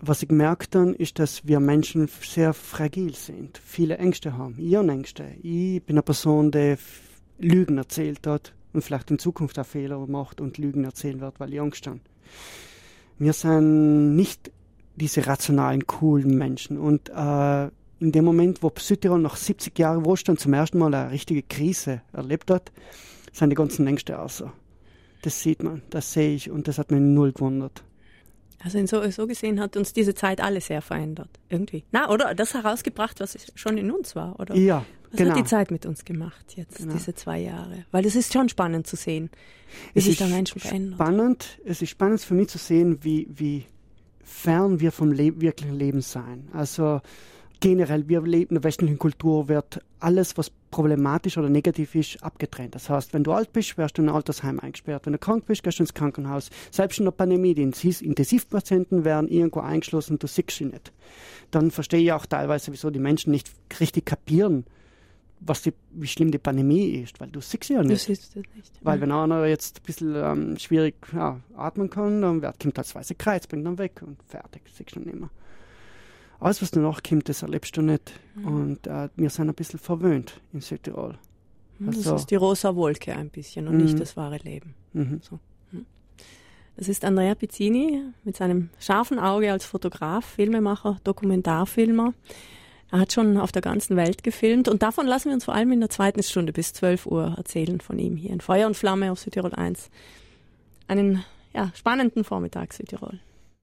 was ich gemerkt habe, ist, dass wir Menschen sehr fragil sind, viele Ängste haben. Ich habe Ängste. Ich bin eine Person, die Lügen erzählt hat und vielleicht in Zukunft auch Fehler macht und Lügen erzählen wird, weil ich Angst habe. Wir sind nicht diese rationalen, coolen Menschen. Und äh, in dem Moment, wo Südtirol nach siebzig Jahren Wohlstand zum ersten Mal eine richtige Krise erlebt hat, sind die ganzen Ängste außer. Das sieht man, das sehe ich und das hat mich null gewundert. Also in so, so gesehen hat uns diese Zeit alle sehr verändert, irgendwie. Na, oder das herausgebracht, was schon in uns war, oder? Ja, was genau. hat die Zeit mit uns gemacht jetzt, Genau. diese zwei Jahre? Weil das ist schon spannend zu sehen, wie Es sich ist der Menschen verändert. Spannend, es ist spannend für mich zu sehen, wie, wie fern wir vom Le- wirklichen Leben sein. Also generell, wir leben in der westlichen Kultur, wird alles, was problematisch oder negativ ist, abgetrennt. Das heißt, wenn du alt bist, wirst du in ein Altersheim eingesperrt. Wenn du krank bist, gehst du ins Krankenhaus. Selbst in der Pandemie, die Intensivpatienten werden irgendwo eingeschlossen, du siehst sie nicht. Dann verstehe ich auch teilweise, wieso die Menschen nicht richtig kapieren, was die, wie schlimm die Pandemie ist, weil du siehst sie ja Du nicht. siehst das nicht. Weil wenn einer jetzt ein bisschen ähm, schwierig ja, atmen kann, dann wird, kommt das weiße Kreuz, bringt dann weg und fertig, siehst du nicht mehr. Alles, was danach kommt, das erlebst du nicht. Mhm. Und äh, wir sind ein bisschen verwöhnt in Südtirol. Das Also, ist die rosa Wolke ein bisschen und Mhm. nicht das wahre Leben. mhm. So. Das ist Andrea Pizzini mit seinem scharfen Auge als Fotograf, Filmemacher, Dokumentarfilmer. Er hat schon auf der ganzen Welt gefilmt und davon lassen wir uns vor allem in der zweiten Stunde bis zwölf Uhr erzählen von ihm hier in Feuer und Flamme auf Südtirol eins. Einen ja, spannenden Vormittag Südtirol.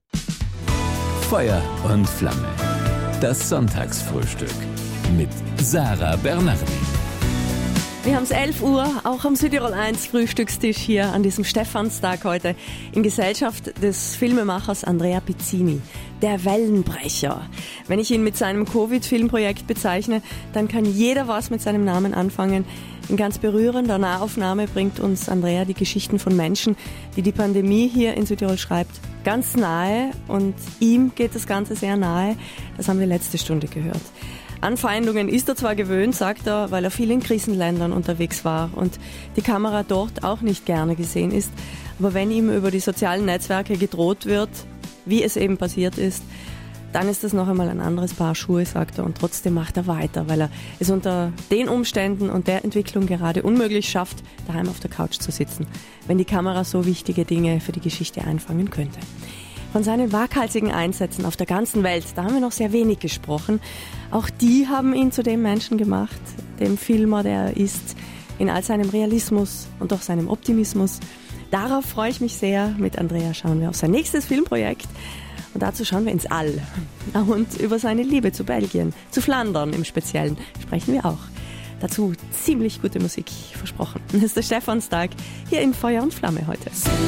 Feuer und Flamme. Das Sonntagsfrühstück mit Sarah Bernardi. Wir haben es elf Uhr, auch am Südtirol eins Frühstückstisch hier an diesem Stephanstag heute in Gesellschaft des Filmemachers Andrea Pizzini, der Wellenbrecher. Wenn ich ihn mit seinem Covid-Filmprojekt bezeichne, dann kann jeder was mit seinem Namen anfangen. In ganz berührender Nahaufnahme bringt uns Andrea die Geschichten von Menschen, die die Pandemie hier in Südtirol schreibt, ganz nahe und ihm geht das Ganze sehr nahe. Das haben wir letzte Stunde gehört. Anfeindungen ist er zwar gewöhnt, sagt er, weil er viel in Krisenländern unterwegs war und die Kamera dort auch nicht gerne gesehen ist. Aber wenn ihm über die sozialen Netzwerke gedroht wird, wie es eben passiert ist, dann ist das noch einmal ein anderes Paar Schuhe, sagt er. Und trotzdem macht er weiter, weil er es unter den Umständen und der Entwicklung gerade unmöglich schafft, daheim auf der Couch zu sitzen, wenn die Kamera so wichtige Dinge für die Geschichte einfangen könnte. Von seinen waghalsigen Einsätzen auf der ganzen Welt, da haben wir noch sehr wenig gesprochen. Auch die haben ihn zu dem Menschen gemacht, dem Filmer, der er ist, in all seinem Realismus und auch seinem Optimismus. Darauf freue ich mich sehr. Mit Andrea schauen wir auf sein nächstes Filmprojekt. Und dazu schauen wir ins All. Und über seine Liebe zu Belgien, zu Flandern im Speziellen, sprechen wir auch. Dazu ziemlich gute Musik, versprochen. Das ist der Stephanstag hier in Feuer und Flamme heute.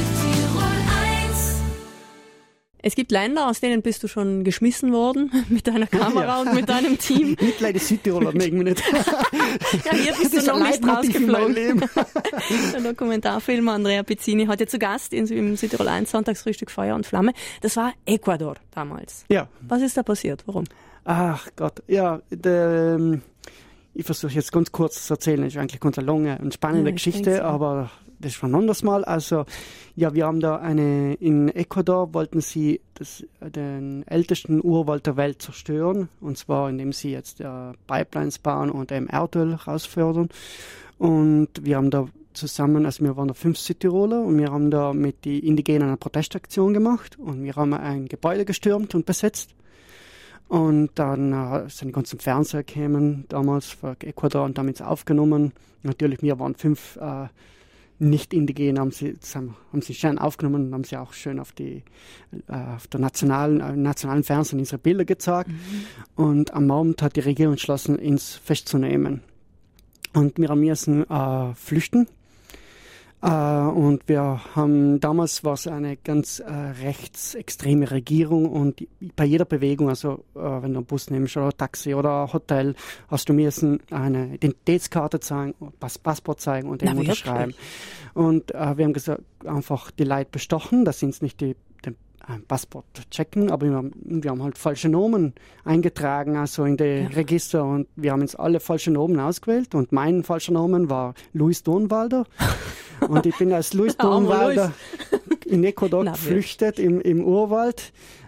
Es gibt Länder, aus denen bist du schon geschmissen worden, mit deiner Kamera Ja. und mit deinem Team. Mitleid ist Südtiroler, mögen wir nicht. Ja, hier bist Das du ist noch ein nicht Leitmotiv in meinem rausgeflogen. Leben. Der Dokumentarfilmer Andrea Pizzini, heute zu Gast in, im Südtirol eins Sonntagsfrühstück Feuer und Flamme. Das war Ecuador damals. Ja. Was ist da passiert? Warum? Ach Gott, ja, der, ähm, ich versuche jetzt ganz kurz zu erzählen, das ist eigentlich ganz eine lange und spannende Ja, ich Geschichte, denke so. aber das ist schon ein anderes Mal. Also, ja, wir haben da eine, in Ecuador wollten sie das, den ältesten Urwald der Welt zerstören, und zwar indem sie jetzt äh, Pipelines bauen und eben Erdöl rausfördern. Und wir haben da zusammen, also wir waren da fünf Südtiroler und wir haben da mit den Indigenen eine Protestaktion gemacht und wir haben ein Gebäude gestürmt und besetzt. Und dann äh, sind die ganzen Fernseher gekommen, damals für Ecuador, und damit aufgenommen. Natürlich, wir waren fünf äh, Nicht-Indigene, haben sie, haben, haben sie schön aufgenommen und haben sie auch schön auf, die, äh, auf der nationalen, äh, nationalen Fernsehen unsere Bilder gezeigt. Mhm. Und am Abend hat die Regierung entschlossen, uns festzunehmen. Und wir müssen äh, flüchten. Uh, und wir haben, damals war es eine ganz uh, rechtsextreme Regierung, und bei jeder Bewegung, also uh, wenn du einen Bus nimmst oder ein Taxi oder ein Hotel, hast du müssen eine Identitätskarte zeigen, Pass- Passport zeigen und eben unterschreiben. Und uh, wir haben gesagt, einfach die Leute bestochen, dass sie uns nicht die, den äh, Passport checken, aber wir haben, wir haben halt falsche Namen eingetragen, also in die ja. Register, und wir haben uns alle falsche Namen ausgewählt, und mein falscher Name war Luis Dornwalder. Und ich bin als Luis Dornwalder in Ecuador Na, geflüchtet im, im Urwald.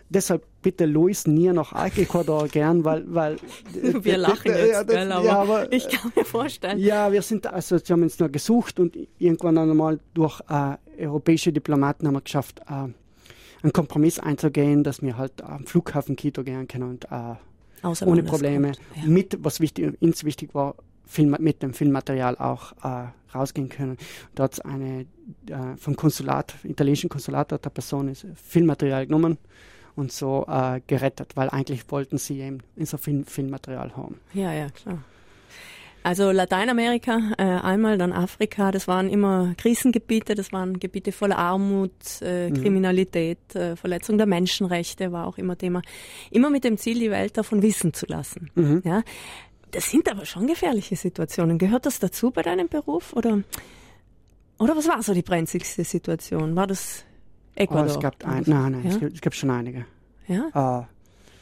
deshalb bitte Luis nie nach Ecuador gern, weil... weil wir lachen jetzt, ja, das, gell, aber, ja, aber ich kann mir vorstellen. Ja, wir sind, also sie haben uns nur gesucht und irgendwann einmal durch äh, europäische Diplomaten haben wir geschafft, äh, einen Kompromiss einzugehen, dass wir halt am Flughafen Quito gehen können und äh, ohne Probleme. Ja. Mit, was wichtig, uns wichtig war, Film, mit dem Filmmaterial auch äh, rausgehen können. Dort eine äh, vom Konsulat, italienischen Konsulat hat der Person ist Filmmaterial genommen und so äh, gerettet, weil eigentlich wollten sie eben unser Film, Filmmaterial haben. Ja, ja, klar. Also Lateinamerika, äh, einmal dann Afrika, das waren immer Krisengebiete, das waren Gebiete voller Armut, äh, mhm. Kriminalität, äh, Verletzung der Menschenrechte war auch immer Thema. Immer mit dem Ziel, die Welt davon wissen zu lassen. Mhm. Ja? Das sind aber schon gefährliche Situationen. Gehört das dazu bei deinem Beruf? Oder, oder was war so die brenzligste Situation? War das Ecuador? Oh, es gab ein, nein, nein, ja? es, gibt, es gab schon einige. Ja? Uh,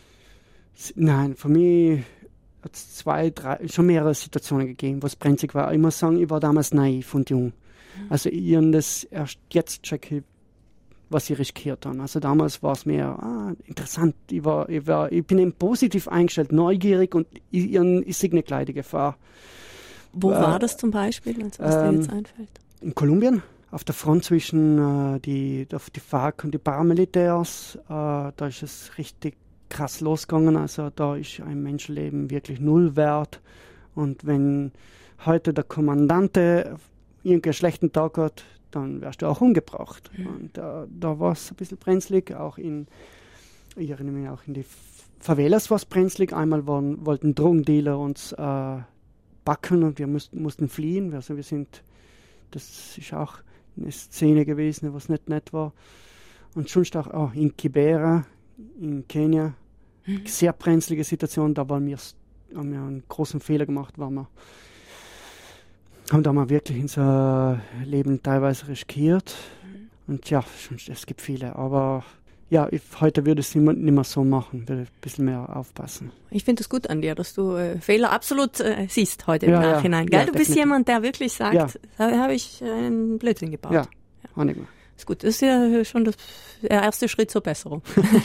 nein, für mich hat es zwei, drei, schon mehrere Situationen gegeben, wo es brenzlig war. Ich muss sagen, ich war damals naiv und jung. Also ich habe das erst jetzt checke, was ich riskiert habe. Also damals war es mehr ah, interessant. Ich, war, ich, war, ich bin eben positiv eingestellt, neugierig und ich, ich, ich sehe eine kleine Gefahr. Wo äh, war das zum Beispiel, also was ähm, dir jetzt einfällt? In Kolumbien, auf der Front zwischen äh, die, die FARC und die Paramilitärs. Äh, da ist es richtig krass losgegangen. Also da ist ein Menschenleben wirklich null wert. Und wenn heute der Kommandante irgendeinen schlechten Tag hat, dann wärst du auch umgebracht. Mhm. Und äh, da war es ein bisschen brenzlig, auch in, ich erinnere mich auch in die Favelas war es brenzlig. Einmal waren, wollten Drogendealer uns äh, backen und wir mussten, mussten fliehen. Also wir sind, das ist auch eine Szene gewesen, was nicht nett war. Und sonst auch oh, in Kibera, in Kenia, mhm. sehr brenzlige Situation, da waren wir, haben wir einen großen Fehler gemacht, waren wir haben da mal wirklich unser Leben teilweise riskiert. Mhm. Und ja, es gibt viele. Aber ja, ich, heute würde ich es nicht mehr so machen, würde ein bisschen mehr aufpassen. Ich finde es gut an dir, dass du äh, Fehler absolut äh, siehst heute ja, im Nachhinein. Ja, Gell? ja, du definitiv. bist jemand, der wirklich sagt, ja. da habe ich einen Blödsinn gebaut. Ja, ja. Nicht mehr. Ist gut, das ist ja schon das, der erste Schritt zur Besserung.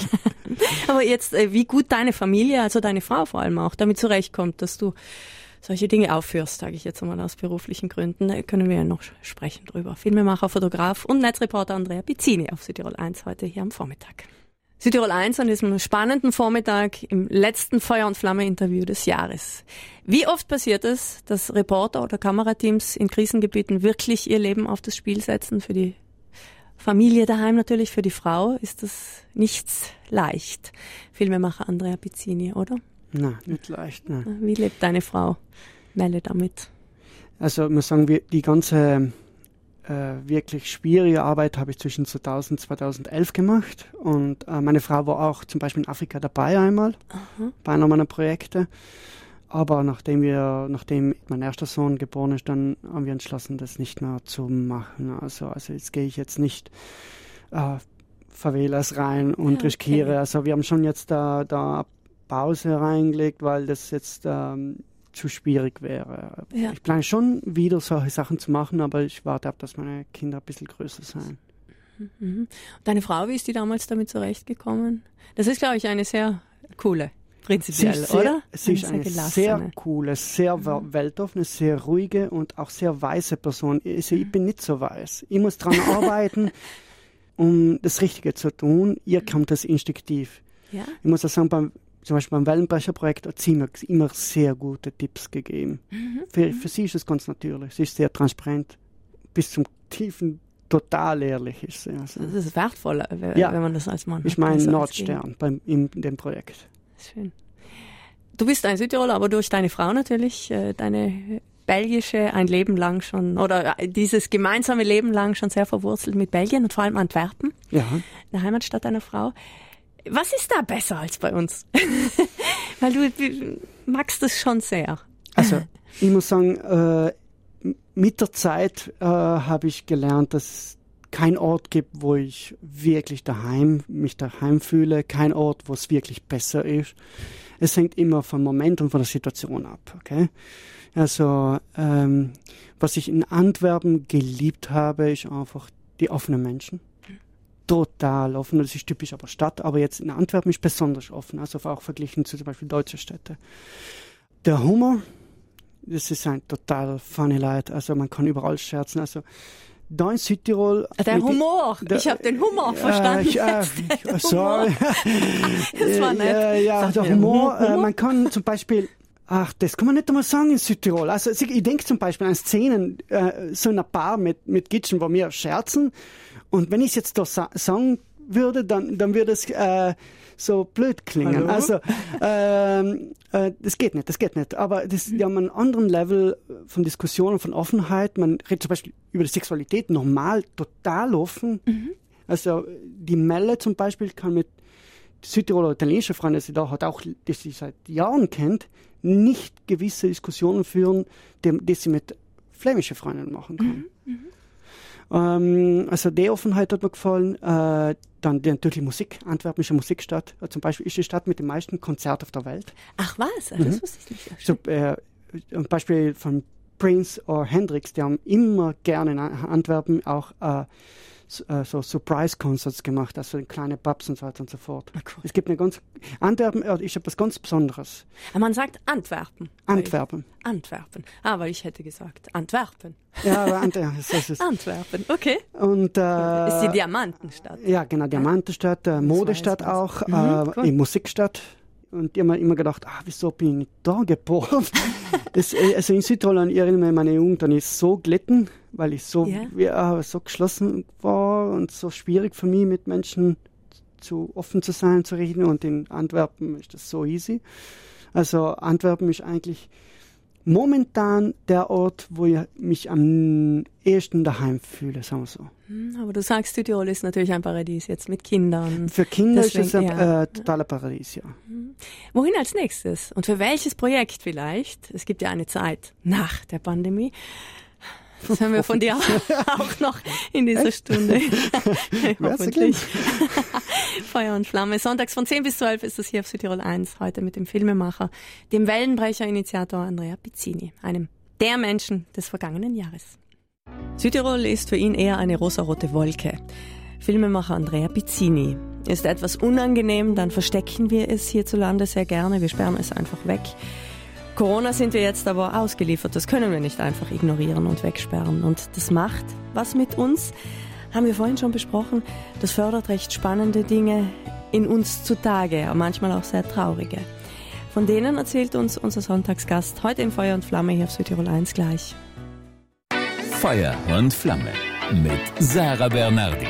Aber jetzt, äh, wie gut deine Familie, also deine Frau vor allem auch, damit zurechtkommt, dass du solche Dinge aufführst, sage ich jetzt einmal aus beruflichen Gründen, da können wir ja noch sprechen drüber. Filmemacher, Fotograf und Netzreporter Andrea Pizzini auf Südtirol eins heute hier am Vormittag. Südtirol eins an diesem spannenden Vormittag im letzten Feuer und Flamme Interview des Jahres. Wie oft passiert es, dass Reporter oder Kamerateams in Krisengebieten wirklich ihr Leben auf das Spiel setzen? Für die Familie daheim natürlich, für die Frau ist das nichts leicht. Filmemacher Andrea Pizzini, oder? Nein, nicht leicht. Nein. Wie lebt deine Frau Melle damit? Also ich muss sagen, die ganze äh, wirklich schwierige Arbeit habe ich zwischen zweitausend und zweitausendelf gemacht. Und äh, meine Frau war auch zum Beispiel in Afrika dabei einmal, Aha. bei einer meiner Projekte. Aber nachdem wir, nachdem mein erster Sohn geboren ist, dann haben wir entschlossen, das nicht mehr zu machen. Also, also jetzt gehe ich jetzt nicht äh, Favelas rein und okay. riskiere. Also wir haben schon jetzt da, da Pause reingelegt, weil das jetzt ähm, zu schwierig wäre. Ja. Ich plane schon wieder solche Sachen zu machen, aber ich warte ab, dass meine Kinder ein bisschen größer sind. Mhm. Deine Frau, wie ist die damals damit zurechtgekommen? Das ist, glaube ich, eine sehr coole, prinzipiell, sie sehr, oder? Sie ist eine, eine sehr coole, sehr mhm. weltoffene, sehr ruhige und auch sehr weise Person. Also ich bin nicht so weiß. Ich muss daran arbeiten, um das Richtige zu tun. Ihr kommt das instinktiv. Ja? Ich muss auch sagen, beim Zum Beispiel beim Wellenbrecherprojekt hat sie mir immer sehr gute Tipps gegeben. Mhm. Für, für sie ist es ganz natürlich. Sie ist sehr transparent, bis zum tiefen, total ehrlich ist sie. Also, das ist wertvoll, wenn ja. man das als Mann hat. Ich meine Nordstern beim, in, in dem Projekt. Schön. Du bist ein Südtiroler, aber durch deine Frau natürlich, äh, deine belgische ein Leben lang schon, oder äh, dieses gemeinsame Leben lang schon sehr verwurzelt mit Belgien und vor allem Antwerpen, ja. der Heimatstadt deiner Frau. Was ist da besser als bei uns? Weil du, du magst es schon sehr. Also ich muss sagen, äh, mit der Zeit äh, habe ich gelernt, dass es keinen Ort gibt, wo ich wirklich daheim, mich daheim fühle, kein Ort, wo es wirklich besser ist. Es hängt immer vom Moment und von der Situation ab. Okay? Also ähm, was ich in Antwerpen geliebt habe, ist einfach die offenen Menschen. total offen. Das ist typisch aber Stadt, aber jetzt in Antwerpen ist besonders offen, also auch verglichen zu zum Beispiel deutschen Städten. Der Humor, das ist ein total funny Leid, also man kann überall scherzen, also da in Südtirol... Der Humor, die, der, ich habe den Humor verstanden. Äh, ich, äh, sorry. Das war nett. Äh, ja, der Humor, Humor? Äh, man kann zum Beispiel... Ach, das kann man nicht einmal sagen in Südtirol. Also ich denke zum Beispiel an Szenen, äh, so ein Paar mit, mit Gitschen, wo wir scherzen. Und wenn ich es jetzt da sa- sagen würde, dann, dann würde es äh, so blöd klingen. Hallo? Also ähm, äh, das geht nicht, das geht nicht. Aber das, wir haben einen anderen Level von Diskussionen, von Offenheit. Man redet zum Beispiel über die Sexualität normal, total offen. Mhm. Also die Melle zum Beispiel kann mit Südtiroler italienische Freunde, die sie da hat, auch die sie seit Jahren kennt, nicht gewisse Diskussionen führen, die, die sie mit flämischen Freunden machen kann. Mhm. Ähm, also die Offenheit hat mir gefallen. Äh, dann die, natürlich Musik. Antwerpen ist eine Musikstadt. Äh, zum Beispiel ist die Stadt mit den meisten Konzerten auf der Welt. Ach was? Das mhm. wusste ich nicht. So, äh, ein Beispiel von Prince oder Hendrix, die haben immer gerne in Antwerpen auch äh, so, äh, so Surprise-Concerts gemacht, also in kleine Pubs und so weiter und so fort. Ah, cool. Es gibt eine ganz... Antwerpen äh, ist etwas ganz Besonderes. Aber man sagt Antwerpen. Antwerpen. Antwerpen. Ah, weil ich hätte gesagt Antwerpen. Ja, aber Antwerpen. Das ist Antwerpen, okay. Und, äh, ist die Diamantenstadt. Ja, genau, Diamantenstadt, äh, Modestadt auch, mhm, äh, cool. Musikstadt. Und ich habe mir immer gedacht, ah, wieso bin ich nicht da geboren? das, also in Südtirol, ich erinnere mich an meine Jugend, dann ist so gelitten, weil ich so, yeah. ja, so geschlossen war und so schwierig für mich, mit Menschen zu offen zu sein, zu reden. Und in Antwerpen ist das so easy. Also Antwerpen ist eigentlich momentan der Ort, wo ich mich am ehesten daheim fühle, sagen wir so. Aber du sagst, Südtirol ist natürlich ein Paradies jetzt mit Kindern. Für Kinder Deswegen, ist es ein ja. äh, totaler Paradies, ja. Wohin als nächstes? Und für welches Projekt vielleicht? Es gibt ja eine Zeit nach der Pandemie. Das hören wir von dir auch noch in dieser Echt? Stunde. Hoffentlich. Feuer und Flamme. Sonntags von zehn bis zwölf ist das hier auf Südtirol eins. Heute mit dem Filmemacher, dem Wellenbrecher-Initiator Andrea Pizzini, einem der Menschen des vergangenen Jahres. Südtirol ist für ihn eher eine rosarote Wolke. Filmemacher Andrea Pizzini. Ist etwas unangenehm, dann verstecken wir es hierzulande sehr gerne. Wir sperren es einfach weg. Corona sind wir jetzt aber ausgeliefert. Das können wir nicht einfach ignorieren und wegsperren. Und das macht was mit uns, haben wir vorhin schon besprochen. Das fördert recht spannende Dinge in uns zutage, aber manchmal auch sehr traurige. Von denen erzählt uns unser Sonntagsgast heute im Feuer und Flamme hier auf Südtirol eins gleich. Feuer und Flamme mit Sarah Bernardi.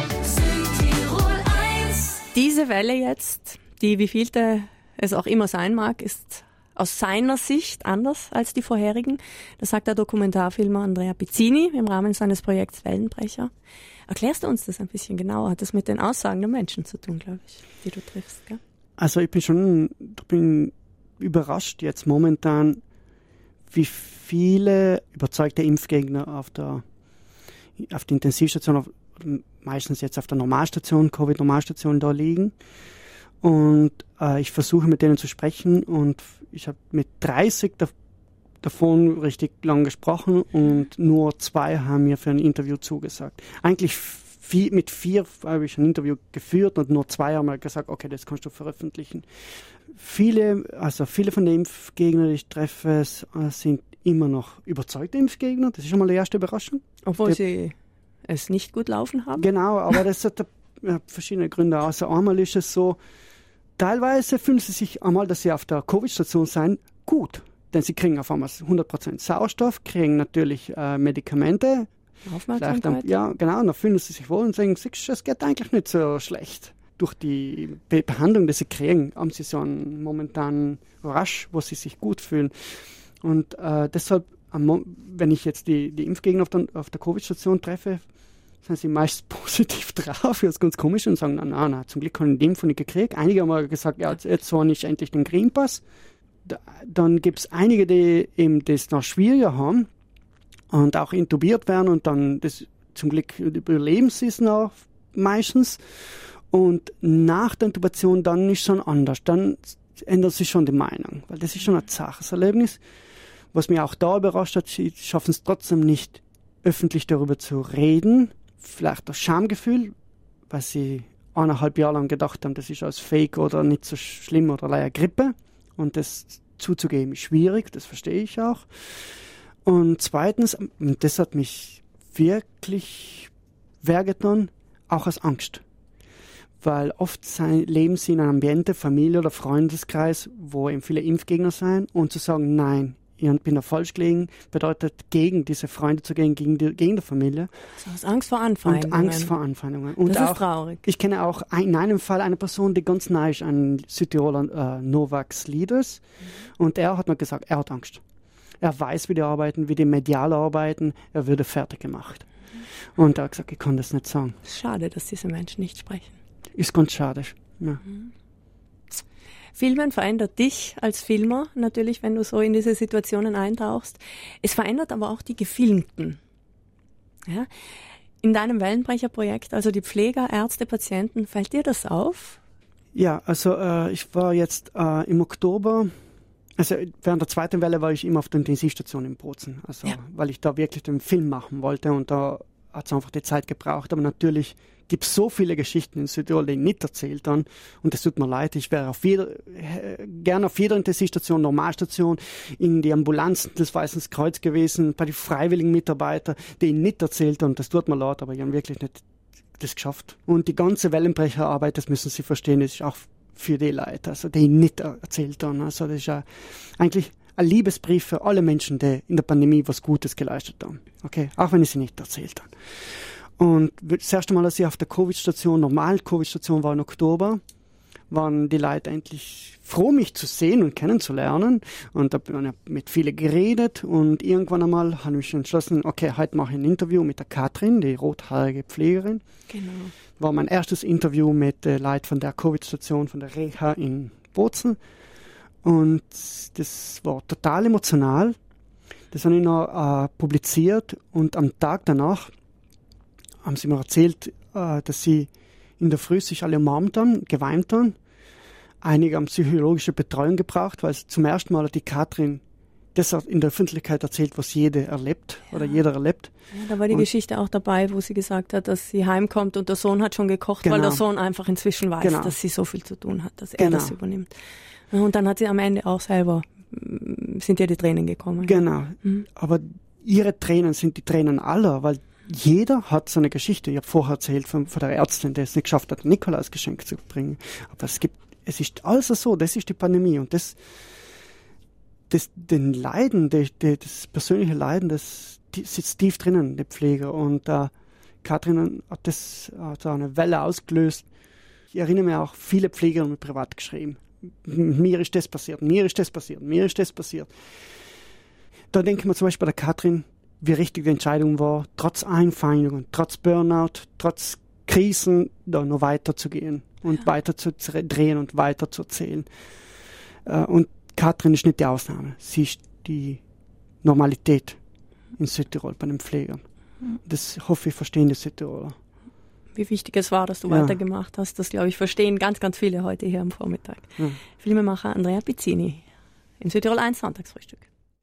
Südtirol eins. Diese Welle jetzt, die wievielte es auch immer sein mag, ist aus seiner Sicht anders als die vorherigen. Das sagt der Dokumentarfilmer Andrea Pizzini im Rahmen seines Projekts Wellenbrecher. Erklärst du uns das ein bisschen genauer? Hat das mit den Aussagen der Menschen zu tun, glaube ich, die du triffst, gell? Also ich bin schon ich bin überrascht jetzt momentan, wie viele überzeugte Impfgegner auf der, auf der Intensivstation, auf, meistens jetzt auf der Normalstation, Covid-Normalstation da liegen. Und äh, ich versuche mit denen zu sprechen und ich habe mit dreißig da, davon richtig lang gesprochen und nur zwei haben mir für ein Interview zugesagt. Eigentlich vier, mit vier habe ich ein Interview geführt und nur zwei haben mir gesagt, okay, das kannst du veröffentlichen. Viele, also viele von den Impfgegnern, die ich treffe, sind immer noch überzeugte Impfgegner. Das ist schon mal die erste Überraschung. Obwohl die, sie es nicht gut laufen haben? Genau, aber das hat ja, verschiedene Gründe. Also einmal ist es so, teilweise fühlen sie sich einmal, dass sie auf der Covid-Station sein, gut. Denn sie kriegen auf einmal hundert Prozent Sauerstoff, kriegen natürlich äh, Medikamente. Aufmerksamkeit. Ja, genau. Und dann fühlen sie sich wohl und sagen, es geht eigentlich nicht so schlecht. Durch die Be- Behandlung, die sie kriegen, haben sie so einen momentanen Rush, wo sie sich gut fühlen. Und äh, deshalb, wenn ich jetzt die, die Impfgegner auf der, auf der Covid-Station treffe, sind sie meist positiv drauf, das ist ganz komisch, und sagen, na, na, na, zum Glück habe ich den Impfung nicht gekriegt. Einige haben gesagt, ja, jetzt, jetzt habe ich endlich den Green Pass. Da, dann gibt es einige, die eben das noch schwieriger haben und auch intubiert werden und dann das zum Glück überleben sie es noch meistens. Und nach der Intubation dann ist es schon anders. Dann ändert sich schon die Meinung, weil das ist schon ein zaches Erlebnis. Was mich auch da überrascht hat, sie schaffen es trotzdem nicht, öffentlich darüber zu reden. Vielleicht das Schamgefühl, weil sie eineinhalb Jahre lang gedacht haben, das ist alles Fake oder nicht so schlimm oder leider Grippe. Und das zuzugeben ist schwierig, das verstehe ich auch. Und zweitens, und das hat mich wirklich wehgetan, auch aus Angst. Weil oft sein, leben sie in einem Ambiente, Familie oder Freundeskreis, wo eben viele Impfgegner sind. Und zu sagen, nein, ich bin da falsch gelegen, bedeutet, gegen diese Freunde zu gehen, gegen die, gegen die Familie. Also aus Angst vor Anfeindungen. Und Angst vor Anfeindungen. Und das auch, ist traurig. Ich kenne auch ein, in einem Fall eine Person, die ganz nah ist an Südtiroler äh, Novax Leaders. Mhm. Und er hat mir gesagt, er hat Angst. Er weiß, wie die arbeiten, wie die medial arbeiten. Er würde fertig gemacht. Mhm. Und er hat gesagt, ich kann das nicht sagen. Schade, dass diese Menschen nicht sprechen. Ist ganz schade. Ja. Mhm. Filmen verändert dich als Filmer natürlich, wenn du so in diese Situationen eintauchst. Es verändert aber auch die Gefilmten. Ja? In deinem Wellenbrecher-Projekt, also die Pfleger, Ärzte, Patienten, fällt dir das auf? Ja, also äh, ich war jetzt äh, im Oktober, also während der zweiten Welle war ich immer auf der Intensivstation in Bozen, also ja. weil ich da wirklich den Film machen wollte und da hat es einfach die Zeit gebraucht, aber natürlich gibt es so viele Geschichten in Südtirol, die nicht erzählt haben. Und es tut mir leid, ich wäre auf jeder, äh, gerne auf jeder Intensivstation, Normalstation, in die Ambulanzen des Weißen Kreuz gewesen, bei den freiwilligen Mitarbeitern, die nicht erzählt haben. Das tut mir leid, aber ich habe wirklich nicht das geschafft. Und die ganze Wellenbrecherarbeit, das müssen Sie verstehen, das ist auch für die Leute, also die nicht erzählt haben. Also das ist ja eigentlich ein Liebesbrief für alle Menschen, die in der Pandemie was Gutes geleistet haben. Okay, auch wenn ich sie nicht erzählt habe. Und das erste Mal, als ich auf der Covid-Station, normal Covid-Station war im Oktober, waren die Leute endlich froh, mich zu sehen und kennenzulernen. Und da habe ich mit vielen geredet und irgendwann einmal habe ich mich entschlossen, okay, heute mache ich ein Interview mit der Katrin, die rothaarige Pflegerin. Genau. War mein erstes Interview mit den Leuten von der Covid-Station, von der Reha in Bozen. Und das war total emotional. Das habe ich noch äh, publiziert und am Tag danach haben sie mir erzählt, äh, dass sie in der Früh sich alle umarmt haben, geweint haben. Einige haben psychologische Betreuung gebraucht, weil zum ersten Mal hat die Katrin das in der Öffentlichkeit erzählt, was jeder erlebt ja. oder jeder erlebt. Ja, da war die und Geschichte auch dabei, wo sie gesagt hat, dass sie heimkommt und der Sohn hat schon gekocht, genau. weil der Sohn einfach inzwischen weiß, genau. dass sie so viel zu tun hat, dass er genau. das übernimmt. Und dann hat sie am Ende auch selber, sind ihr die Tränen gekommen. Genau, mhm. aber ihre Tränen sind die Tränen aller, weil jeder hat so eine Geschichte. Ich habe vorher erzählt von, von der Ärztin, die es nicht geschafft hat, Nikolaus Geschenk zu bringen. Aber es gibt, es ist alles so, das ist die Pandemie. Und das, das den Leiden, die, die, das persönliche Leiden, das die sitzt tief drinnen, die Pfleger. Und äh, Katrin hat das hat so eine Welle ausgelöst. Ich erinnere mich auch, viele Pfleger haben mir privat geschrieben. Mir ist das passiert, mir ist das passiert, mir ist das passiert. Da denke ich mir zum Beispiel bei der Katrin, wie richtig die Entscheidung war, trotz Einfeindungen, trotz Burnout, trotz Krisen, da noch weiter zu gehen und ja. weiter zu drehen und weiter zu erzählen. Und Katrin ist nicht die Ausnahme. Sie ist die Normalität in Südtirol bei den Pflegern. Das hoffe ich, verstehen die Südtiroler. Wie wichtig es war, dass du ja. weitergemacht hast, das, glaube ich, verstehen ganz, ganz viele heute hier am Vormittag. Ja. Filmemacher Andrea Pizzini in Südtirol eins Sonntagsfrühstück.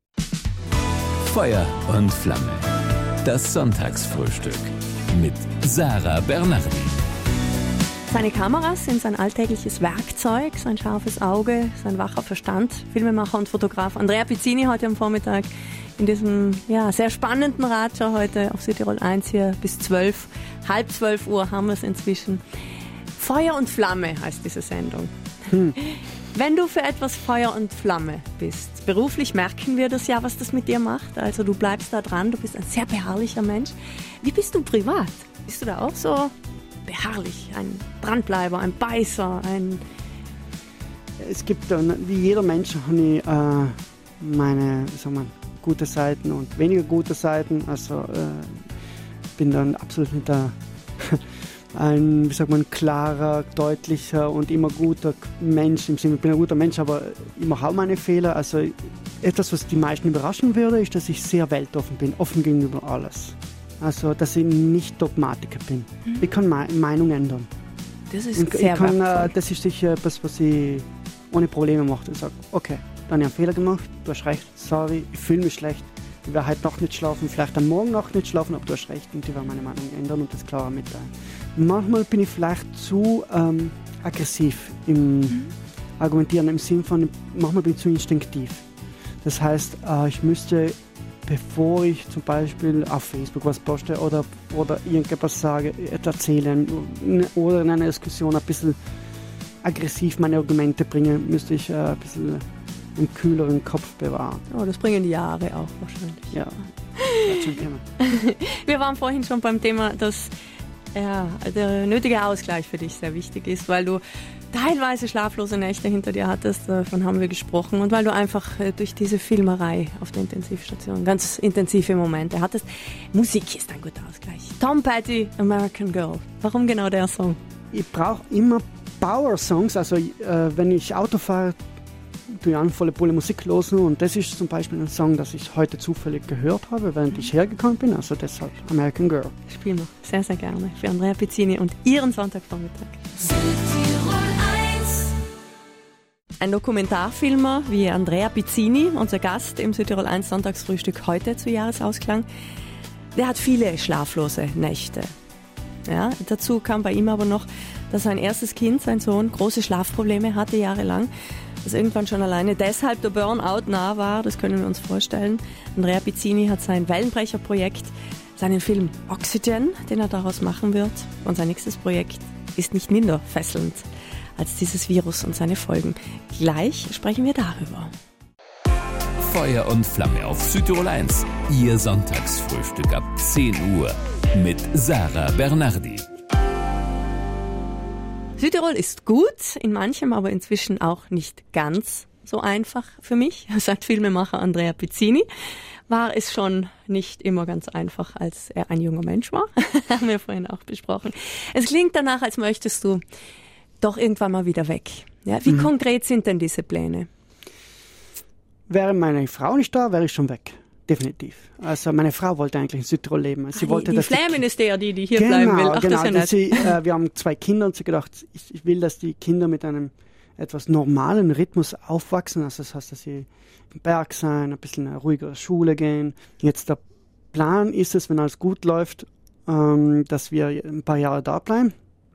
Feuer und Flamme. Das Sonntagsfrühstück mit Sarah Bernardi. Seine Kameras sind sein alltägliches Werkzeug, sein scharfes Auge, sein wacher Verstand. Filmemacher und Fotograf Andrea Pizzini heute am Vormittag in diesem ja, sehr spannenden Ratscher heute auf Südtirol eins hier bis zwölf. Halb zwölf Uhr haben wir es inzwischen. Feuer und Flamme heißt diese Sendung. Hm. Wenn du für etwas Feuer und Flamme bist, beruflich merken wir das ja, was das mit dir macht. Also du bleibst da dran, du bist ein sehr beharrlicher Mensch. Wie bist du privat? Bist du da auch so beharrlich? Ein Dranbleiber, ein Beißer, ein... Es gibt, wie jeder Mensch, habe ich äh, meine, wie soll man, gute Seiten und weniger gute Seiten. Also äh, bin dann absolut nicht der... ein, wie sagt man, klarer, deutlicher und immer guter Mensch. Im Sinne, ich bin ein guter Mensch, aber ich mache auch meine Fehler. Also etwas, was die meisten überraschen würde, ist, dass ich sehr weltoffen bin, offen gegenüber alles. Also, dass ich nicht Dogmatiker bin. Mhm. Ich kann meine Meinung ändern. Das ist ich, sehr ich kann, äh, Das ist sicher etwas, was ich ohne Probleme mache. Ich sage, okay, dann habe ich einen Fehler gemacht, du hast recht, sorry, ich fühle mich schlecht. Ich werde heute Nacht nicht schlafen, vielleicht am Morgen Nacht nicht schlafen, aber du hast recht und ich werde meine Meinung ändern und das klar mitteilen. Manchmal bin ich vielleicht zu ähm, aggressiv im mhm. Argumentieren, im Sinn von, manchmal bin ich zu instinktiv. Das heißt, äh, ich müsste, bevor ich zum Beispiel auf Facebook was poste oder, oder irgendetwas sage, erzählen oder in einer Diskussion ein bisschen aggressiv meine Argumente bringen, müsste ich äh, ein bisschen einen kühleren Kopf bewahren. Oh, das bringen die Jahre auch wahrscheinlich. Ja, das ist schon Thema. Wir waren vorhin schon beim Thema, dass ja, der nötige Ausgleich für dich sehr wichtig ist, weil du teilweise schlaflose Nächte hinter dir hattest, davon haben wir gesprochen, und weil du einfach durch diese Filmerei auf der Intensivstation ganz intensive Momente hattest. Musik ist ein guter Ausgleich. Tom Petty, American Girl. Warum genau der Song? Ich brauche immer Power-Songs, also äh, wenn ich Auto fahre, tue ich an volle Pulle Musik losen, und das ist zum Beispiel ein Song, das ich heute zufällig gehört habe, während ich hergekommen bin, also deshalb American Girl. Spielen wir sehr, sehr gerne für Andrea Pizzini und ihren Sonntagvormittag. Ein Dokumentarfilmer wie Andrea Pizzini, unser Gast im Südtirol eins Sonntagsfrühstück heute zu Jahresausklang, der hat viele schlaflose Nächte. Ja, dazu kam bei ihm aber noch, dass sein erstes Kind, sein Sohn, große Schlafprobleme hatte jahrelang, dass irgendwann schon alleine deshalb der Burnout nah war, das können wir uns vorstellen. Andrea Pizzini hat sein Wellenbrecher-Projekt, seinen Film Oxygen, den er daraus machen wird, und sein nächstes Projekt ist nicht minder fesselnd als dieses Virus und seine Folgen. Gleich sprechen wir darüber. Feuer und Flamme auf Südtirol eins. Ihr Sonntagsfrühstück ab zehn Uhr mit Sarah Bernardi. Südtirol ist gut, in manchem aber inzwischen auch nicht ganz so einfach für mich, sagt Filmemacher Andrea Pizzini. War es schon nicht immer ganz einfach, als er ein junger Mensch war, haben wir vorhin auch besprochen. Es klingt danach, als möchtest du doch irgendwann mal wieder weg. Ja, wie mhm. konkret sind denn diese Pläne? Wäre meine Frau nicht da, wäre ich schon weg. Definitiv. Also meine Frau wollte eigentlich in Südtirol leben. Sie ah, wollte, die dass Flämin ist der, die, die hier genau, bleiben will. Ach, genau, das ist ja nett. Sie, äh, wir haben zwei Kinder, und sie gedacht, ich, ich will, dass die Kinder mit einem etwas normalen Rhythmus aufwachsen. Also das heißt, dass sie im Berg sein, ein bisschen in eine ruhigere Schule gehen. Jetzt der Plan ist es, wenn alles gut läuft, ähm, dass wir ein paar Jahre da bleiben.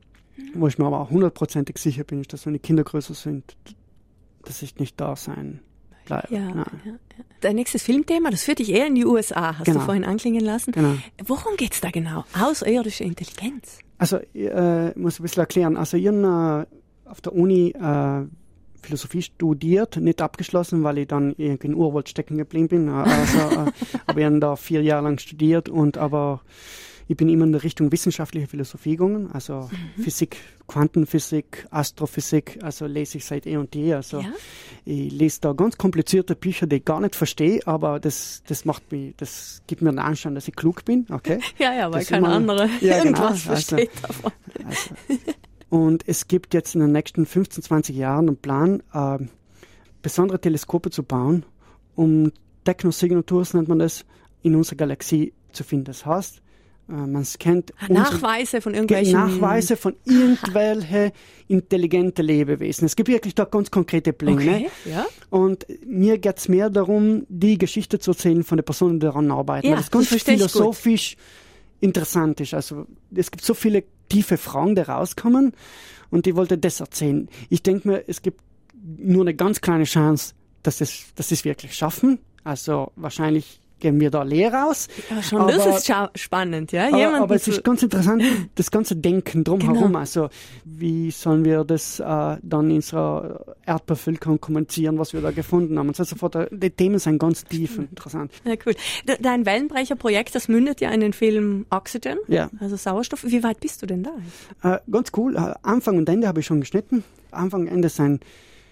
Wo ich mir aber auch hundertprozentig sicher bin, ist, dass wenn die Kinder größer sind, dass ich nicht da sein bleibe. Ja, ja, ja. Dein nächstes Filmthema, das führt dich eher in die U S A, hast genau. du vorhin anklingen lassen. Genau. Worum geht es da genau? Außerirdische Intelligenz? Also, ich äh, muss ein bisschen erklären. Also, ich habe äh, auf der Uni äh, Philosophie studiert, nicht abgeschlossen, weil ich dann irgendwie in Urwald stecken geblieben bin. Also, äh, aber ich habe da vier Jahre lang studiert, und aber ich bin immer in der Richtung wissenschaftliche Philosophie gegangen, also mhm. Physik, Quantenphysik, Astrophysik, also lese ich seit eh und je. Also ja? Ich lese da ganz komplizierte Bücher, die ich gar nicht verstehe, aber das, das macht mich, das gibt mir den Anschein, dass ich klug bin. Okay? Ja, ja, weil das kein anderer ja, irgendwas genau, versteht also, davon. Also. Und es gibt jetzt in den nächsten fünfzehn, zwanzig Jahren einen Plan, äh, besondere Teleskope zu bauen, um Technosignatures, nennt man das, in unserer Galaxie zu finden. Das heißt, man scannt Nachweise von irgendwelchen Nachweise von irgendwelchen intelligenten Lebewesen. Es gibt wirklich da ganz konkrete Pläne. Okay, ja. Und mir geht es mehr darum, die Geschichte zu erzählen von den Personen, die daran arbeiten. Ja, weil das ganz das philosophisch interessant ist. Also es gibt so viele tiefe Fragen, die rauskommen, und ich wollte das erzählen. Ich denke mir, es gibt nur eine ganz kleine Chance, dass es, dass sie es wirklich schaffen. Also wahrscheinlich gehen wir da leer raus. Ja, schon aber, das ist scha- spannend, ja. Aber, aber es ist ganz interessant, das ganze Denken drumherum. Genau. Also wie sollen wir das äh, dann in unserer Erdbevölkerung kommunizieren, was wir da gefunden haben? Und so sofort, die Themen sind ganz tief und interessant. Ja, cool. Dein Wellenbrecher-Projekt, das mündet ja in den Film Oxygen, ja. Also Sauerstoff. Wie weit bist du denn da? Äh, ganz cool. Äh, Anfang und Ende habe ich schon geschnitten. Anfang und Ende sind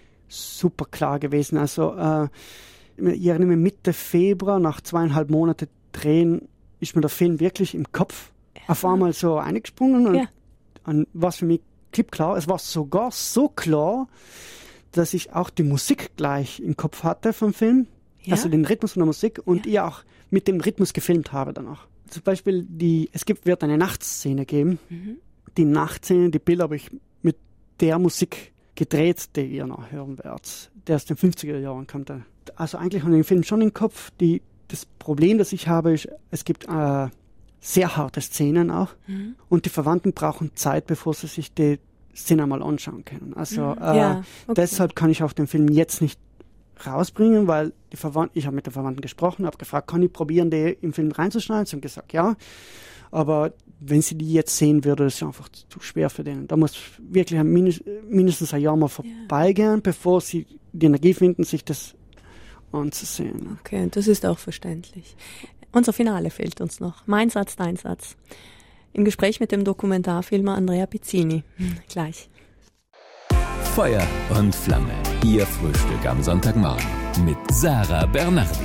super klar gewesen. Also äh, ich erinnere mich, Mitte Februar, nach zweieinhalb Monaten Drehen, ist mir der Film wirklich im Kopf ja. auf einmal so eingesprungen, und, ja. und was für mich klippklar. Es war sogar so klar, dass ich auch die Musik gleich im Kopf hatte vom Film, ja. also den Rhythmus von der Musik, und ja. ich auch mit dem Rhythmus gefilmt habe danach. Zum Beispiel, die, es gibt, wird eine Nachtszene geben. Mhm. Die Nachtszene, die Bilder habe ich mit der Musik gedreht, die ihr noch hören werdet. Der aus den fünfziger Jahren kommt. Der. Also eigentlich habe ich den Film schon im Kopf. Die, das Problem, das ich habe, ist, es gibt äh, sehr harte Szenen auch. Mhm. Und die Verwandten brauchen Zeit, bevor sie sich die Szene einmal anschauen können. Also Mhm. äh, Ja, okay. deshalb kann ich auch den Film jetzt nicht rausbringen, weil die Verwandten, ich habe mit den Verwandten gesprochen, habe gefragt, kann ich probieren, die im Film reinzuschneiden? Sie haben gesagt, ja. Aber wenn sie die jetzt sehen würde, ist es einfach zu schwer für den. Da muss wirklich ein mindest, mindestens ein Jahr mal vorbeigehen, ja. bevor sie die Energie finden, sich das anzusehen. Okay, das ist auch verständlich. Unser Finale fehlt uns noch. Mein Satz, dein Satz. Im Gespräch mit dem Dokumentarfilmer Andrea Pizzini. Hm, gleich. Feuer und Flamme. Ihr Frühstück am Sonntagmorgen mit Sarah Bernardi.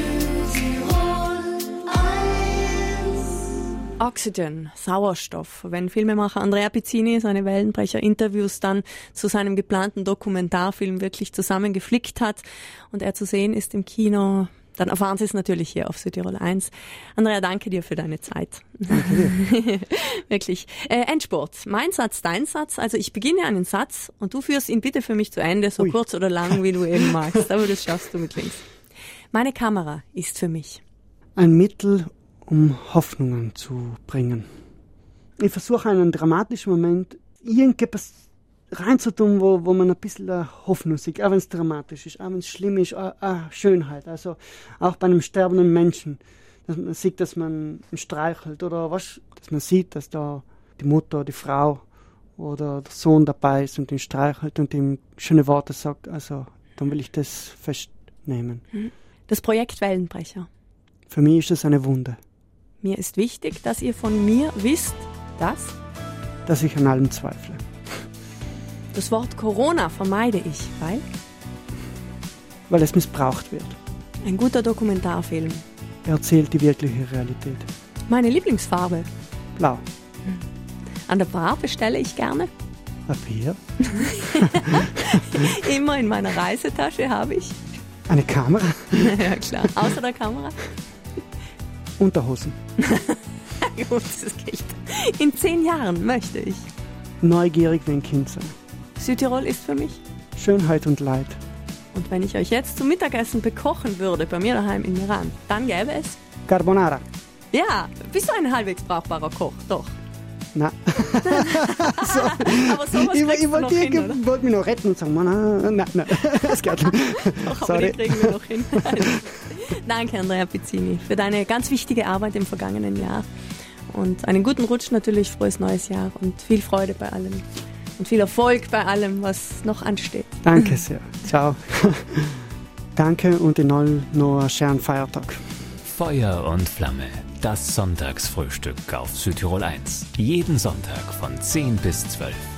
Oxygen, Sauerstoff. Wenn Filmemacher Andrea Pizzini seine Wellenbrecher-Interviews dann zu seinem geplanten Dokumentarfilm wirklich zusammengeflickt hat und er zu sehen ist im Kino, dann erfahren Sie es natürlich hier auf Südtirol eins. Andrea, danke dir für deine Zeit. Wirklich. Äh, Endspurt. Mein Satz, dein Satz. Also ich beginne einen Satz und du führst ihn bitte für mich zu Ende, so Ui. kurz oder lang, wie du eben magst. Aber das schaffst du mit links. Meine Kamera ist für mich ein Mittel, um Hoffnungen zu bringen. Ich versuche einen dramatischen Moment irgendetwas reinzutun, wo, wo man ein bisschen uh, Hoffnung sieht, auch wenn es dramatisch ist, auch wenn es schlimm ist, uh, uh, Schönheit. Also auch bei einem sterbenden Menschen, dass man sieht, dass man ihn streichelt oder was, dass man sieht, dass da die Mutter, die Frau oder der Sohn dabei ist und ihn streichelt und ihm schöne Worte sagt. Also dann will ich das festnehmen. das Projekt Wellenbrecher. Für mich ist das eine Wunde. Mir ist wichtig, dass ihr von mir wisst, dass Dass ich an allem zweifle. das Wort Corona vermeide ich, weil Weil es missbraucht wird. ein guter Dokumentarfilm. Er erzählt die wirkliche Realität. Meine Lieblingsfarbe. Blau. An der Bar bestelle ich gerne. Papier. Immer in meiner Reisetasche habe ich. Eine Kamera. Ja klar, außer der Kamera. Unterhosen. Gut, das gilt. In zehn Jahren möchte ich. Neugierig wie ein Kind sein. Südtirol ist für mich. Schönheit und Leid. Und wenn ich euch jetzt zum Mittagessen bekochen würde, bei mir daheim in Iran, dann gäbe es... Carbonara. Ja, bist du ein halbwegs brauchbarer Koch? Doch. Nein. so. Aber sowas ich kriegst ich du wollte noch hin, die- oder? wollte mich noch retten und sagen, nein, nein, nein, das geht nicht. Doch, aber Sorry. die kriegen wir noch hin. Danke, Andrea Pizzini, für deine ganz wichtige Arbeit im vergangenen Jahr. Und einen guten Rutsch natürlich, frohes neues Jahr und viel Freude bei allem. Und viel Erfolg bei allem, was noch ansteht. Danke sehr. Ciao. Danke und in allen noch einen schönen Feiertag. Feuer und Flamme. Das Sonntagsfrühstück auf Südtirol eins. Jeden Sonntag von zehn bis zwölf.